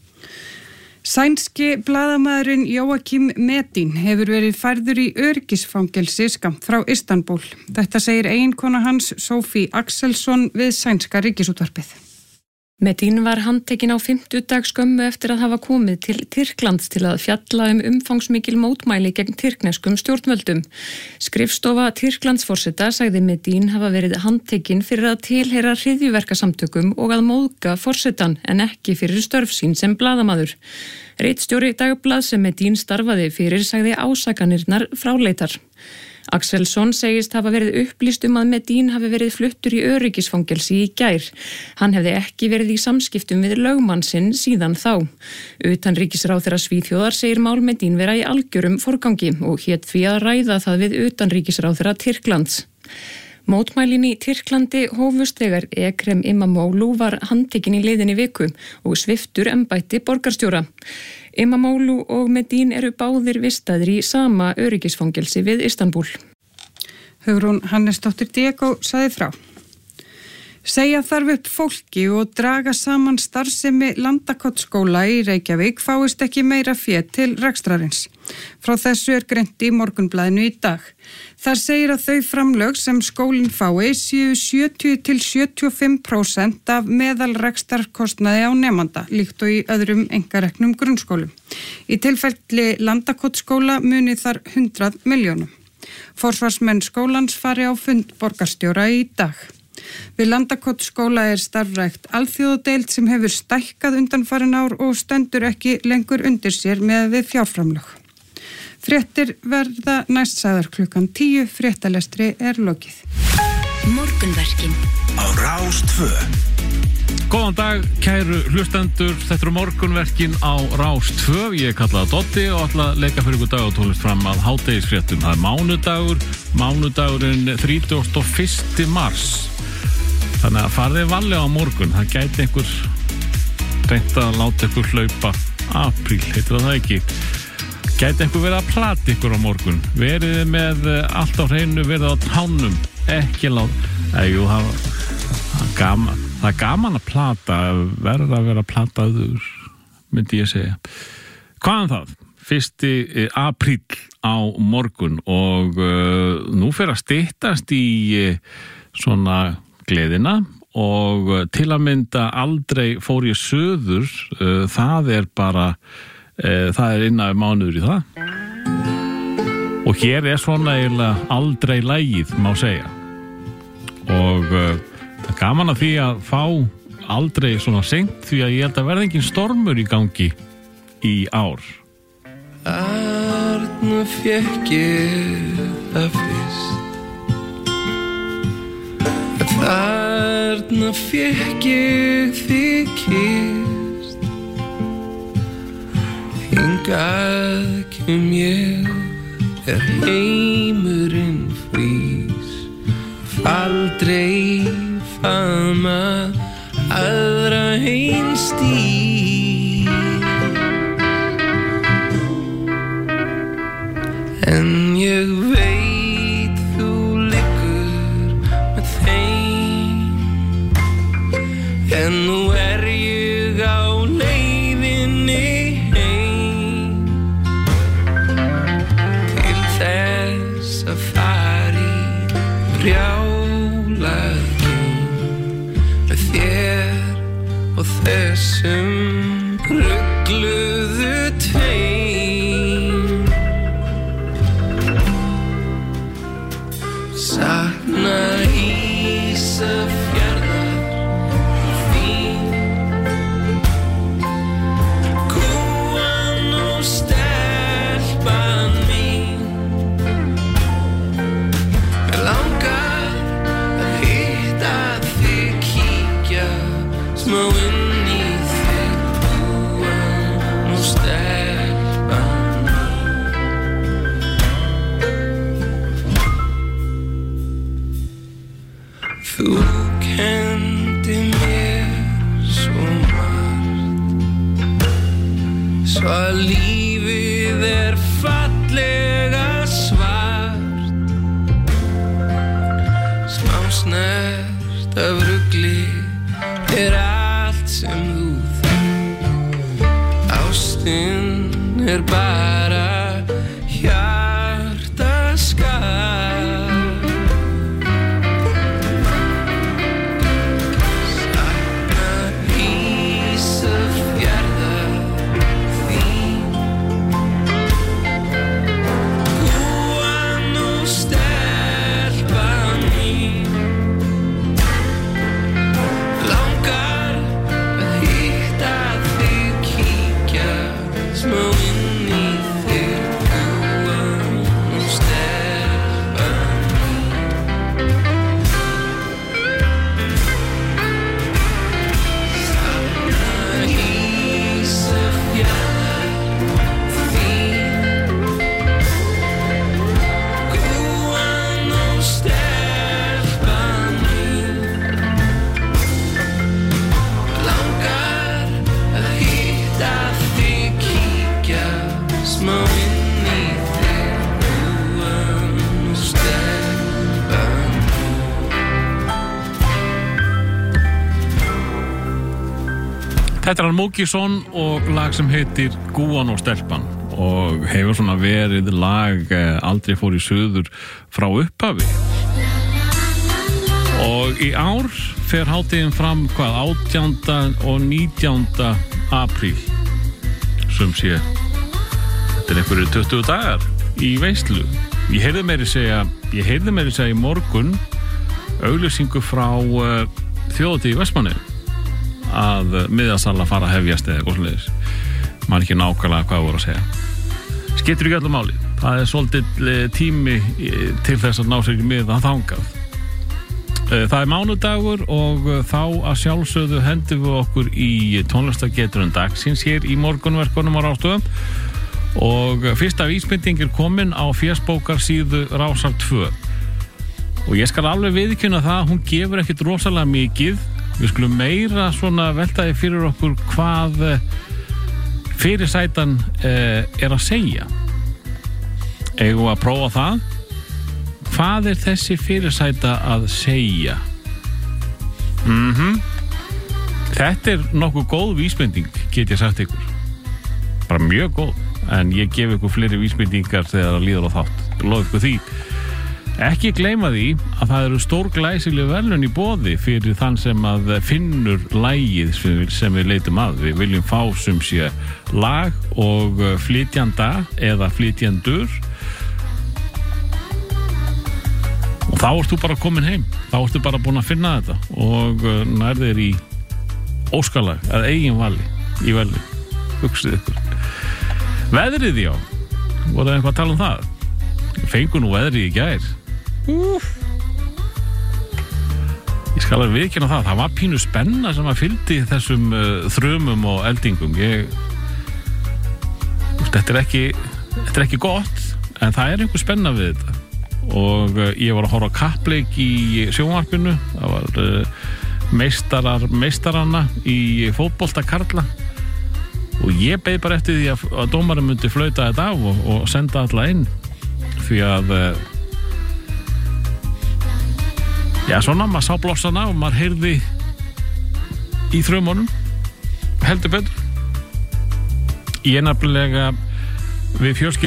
Sænski blaðamaðurinn Joakim Medin hefur verið færður í öryggisfangelsi skammt frá Istanbul. Þetta segir eiginkona hans Sophie Axelsson við sænska ríkisútvarpið. Medin var handtekinn á 50 dag skömmu eftir að hafa komið til Tyrklands til að fjalla umfangsmikil mótmæli gegn tyrkneskum stjórnvöldum. Skrifstofa Tyrklandsforseta sagði Medin hafa verið handtekinn fyrir að tilheyra hryðjuverkasamtökum og að móðga forsetan en ekki fyrir störf sín sem blaðamaður. Ritstjóri Dagblað sem Medin starfaði fyrir sagði ásakanirnar fráleitar. Axelsson segist hafa verið upplýst að Medin hafi verið fluttur í öryggisfangelsi í gær. Hann hefði ekki verið í samskiptum við lögmann sinn síðan þá. Utanríkisráðherra Svíþjóðar segir mál Medin vera í algjörum forgangi og hét því að ræða það við utanríkisráðherra Tyrklands. Mótmælin í Tyrklandi hófust þegar Ekrem İmamoğlu var handtekinn í liðinni viku og sviptur embætti borgarstjóra. İmamoğlu og Medin eru báðir vistaðir í sama öryggisfangelsi við Istanbul. Hugrún Hannesdóttir Diego sagði frá. Segja þarf upp fólki og draga saman starfsemi Landakotsskóla í Reykjavík fáist ekki meira fé til rekstrarins. Frá þessu greint í Morgunblaðinu í dag. Þar segir að þau framlög sem skólinn fái séu 70-75% af meðalrekstarkostnaði á nemanda, líkt og í öðrum einkareknum grunnskólum. Í tilfelli Landakotsskóla muni þar 100 milljónum. Forsvarsmenn skólans fari á fund borgarstjóra í dag. Við Landakotsskóla starfrækt alþjóðadeild sem hefur stækkað undanfarin ár og stendur ekki lengur undir sér með við fjárframlög. Fréttir verða næst sagðar klukkan 10, fréttalestri lokið. Morgunverkin á Rás 2. Góðan dag, kæru hlustendur, þetta eru morgunverkin á Rás 2, ég kallaði Dotti og ætla að leika fyrir ykkur dag og tónlist fram að hádegisfréttum. Það mánudagur, mánudagurinn 31. mars. Þannig að farið valið á morgun, það gæti einhver reynt að láta ykkur hlaupa apríl, heitir það ekki. Gæti einhver verið að plata ykkur á morgun, verið með allt á hreinu, verið á tánum, ekki jú, það er gaman að plata, verða að vera plataður, myndi ég segja. Hvaðan það? 1. apríl á morgun og nú fer að styttast í svona gleðina og til að mynda aldrei fór ég suður, það er bara, það er innan mánuður í það. Og hér er svona eiginlega aldrei lagið, má segja. Og það er gaman að því að fá aldrei svona seint því að ég held að verða engin stormur í gangi í ár. Þarna fékk ég það fyrst, þarna fékk ég þig kyrst, hingað kem ég heimurinn frýs, aldrei faðma aðra eins stíl. En ég veit þú liggur með þeim, en nú er ég á leiðinni heim, til þess að fara í brjálað geim með þér og þessum rugluðu tveim. Sakna Ísafjarðar þín, kúan og stelpan mín. Mig langar að hitta þig, kíkja smá inn í þig, kúan og stelpan mín. Þú kenndi mér svo margt, svo að lífið er fallega svart, smá snert af rugli er allt sem þú þarft, ástin er bara hjartaskar. Þetta er hann Múkisson og lag sem heitir Gúan og stelpan og hefur svona verið lag aldrei fór í suður frá upphafi. Og í ár fer hátíðin fram 18. og 19. apríl sem sé. Þetta er einhverju 20 dagar í veislu. Ég heyrði meiri segja í morgun auglýsingu frá þjóðhátíð í Vestmannaeyjum að miðasala fara að hefjast eða eitthvað svoleiðis. Man ekki nákvæmlega hvað voru að segja. Skiptir ekki öllu máli. Það er svolítið tími til þess að ná sér í miða þangað. Það er mánudagur og þá að sjálfsögðu hendum við okkur í tónlistageturinn dagsins hér í morgunverkunum á Rástöðum og fyrsta vísbending er komin á fésbókarsíðu Rásar 2 og ég skal alveg viðurkenna það að hún gefur ekkert rosalega mikið. Við skulum meira svona veltaði fyrir okkur hvað fyrirsætan er að segja. Eigum að prófa það? Hvað er þessi fyrirsæta að segja? Þetta er nokkuð góð vísbending, get ég sagt ykkur. Bara mjög góð, en ég gef ykkur fleiri vísbendingar þegar það líður á þátt. Lof ykkur því. Ekki gleyma því að það eru stórglæsileg verðlaun í boði fyrir þann sem að finnur lagið sem við leitum að. Við viljum fá sem sé lag og flytjanda eða flytjandur. Og þá ert þú bara komin heim. Þá ertu bara búin að finna þetta og nærðir í óskalag að eigin vali í veli. Hugsið ykkur. Veðrið, já. Voru það eitthvað að tala um það? Fengu nú veðrið í gær. Ég skal alveg viðurkenna það. Það var pínu spenna sem að fylgdi þessum þrumum og eldingum. Þetta er ekki gott, en það er einhver spenna við þetta. Og ég var að horfa á kappleik í sjónvarpinu. Það var meistaranna í fótbolta karla og ég beið bara eftir því að dómarinn myndi flauta þetta af og senda alla inn því að svona, maður sá blossana og maður heyrði í þrumunum heldur betur. Ég nefnilega við fjölskyldu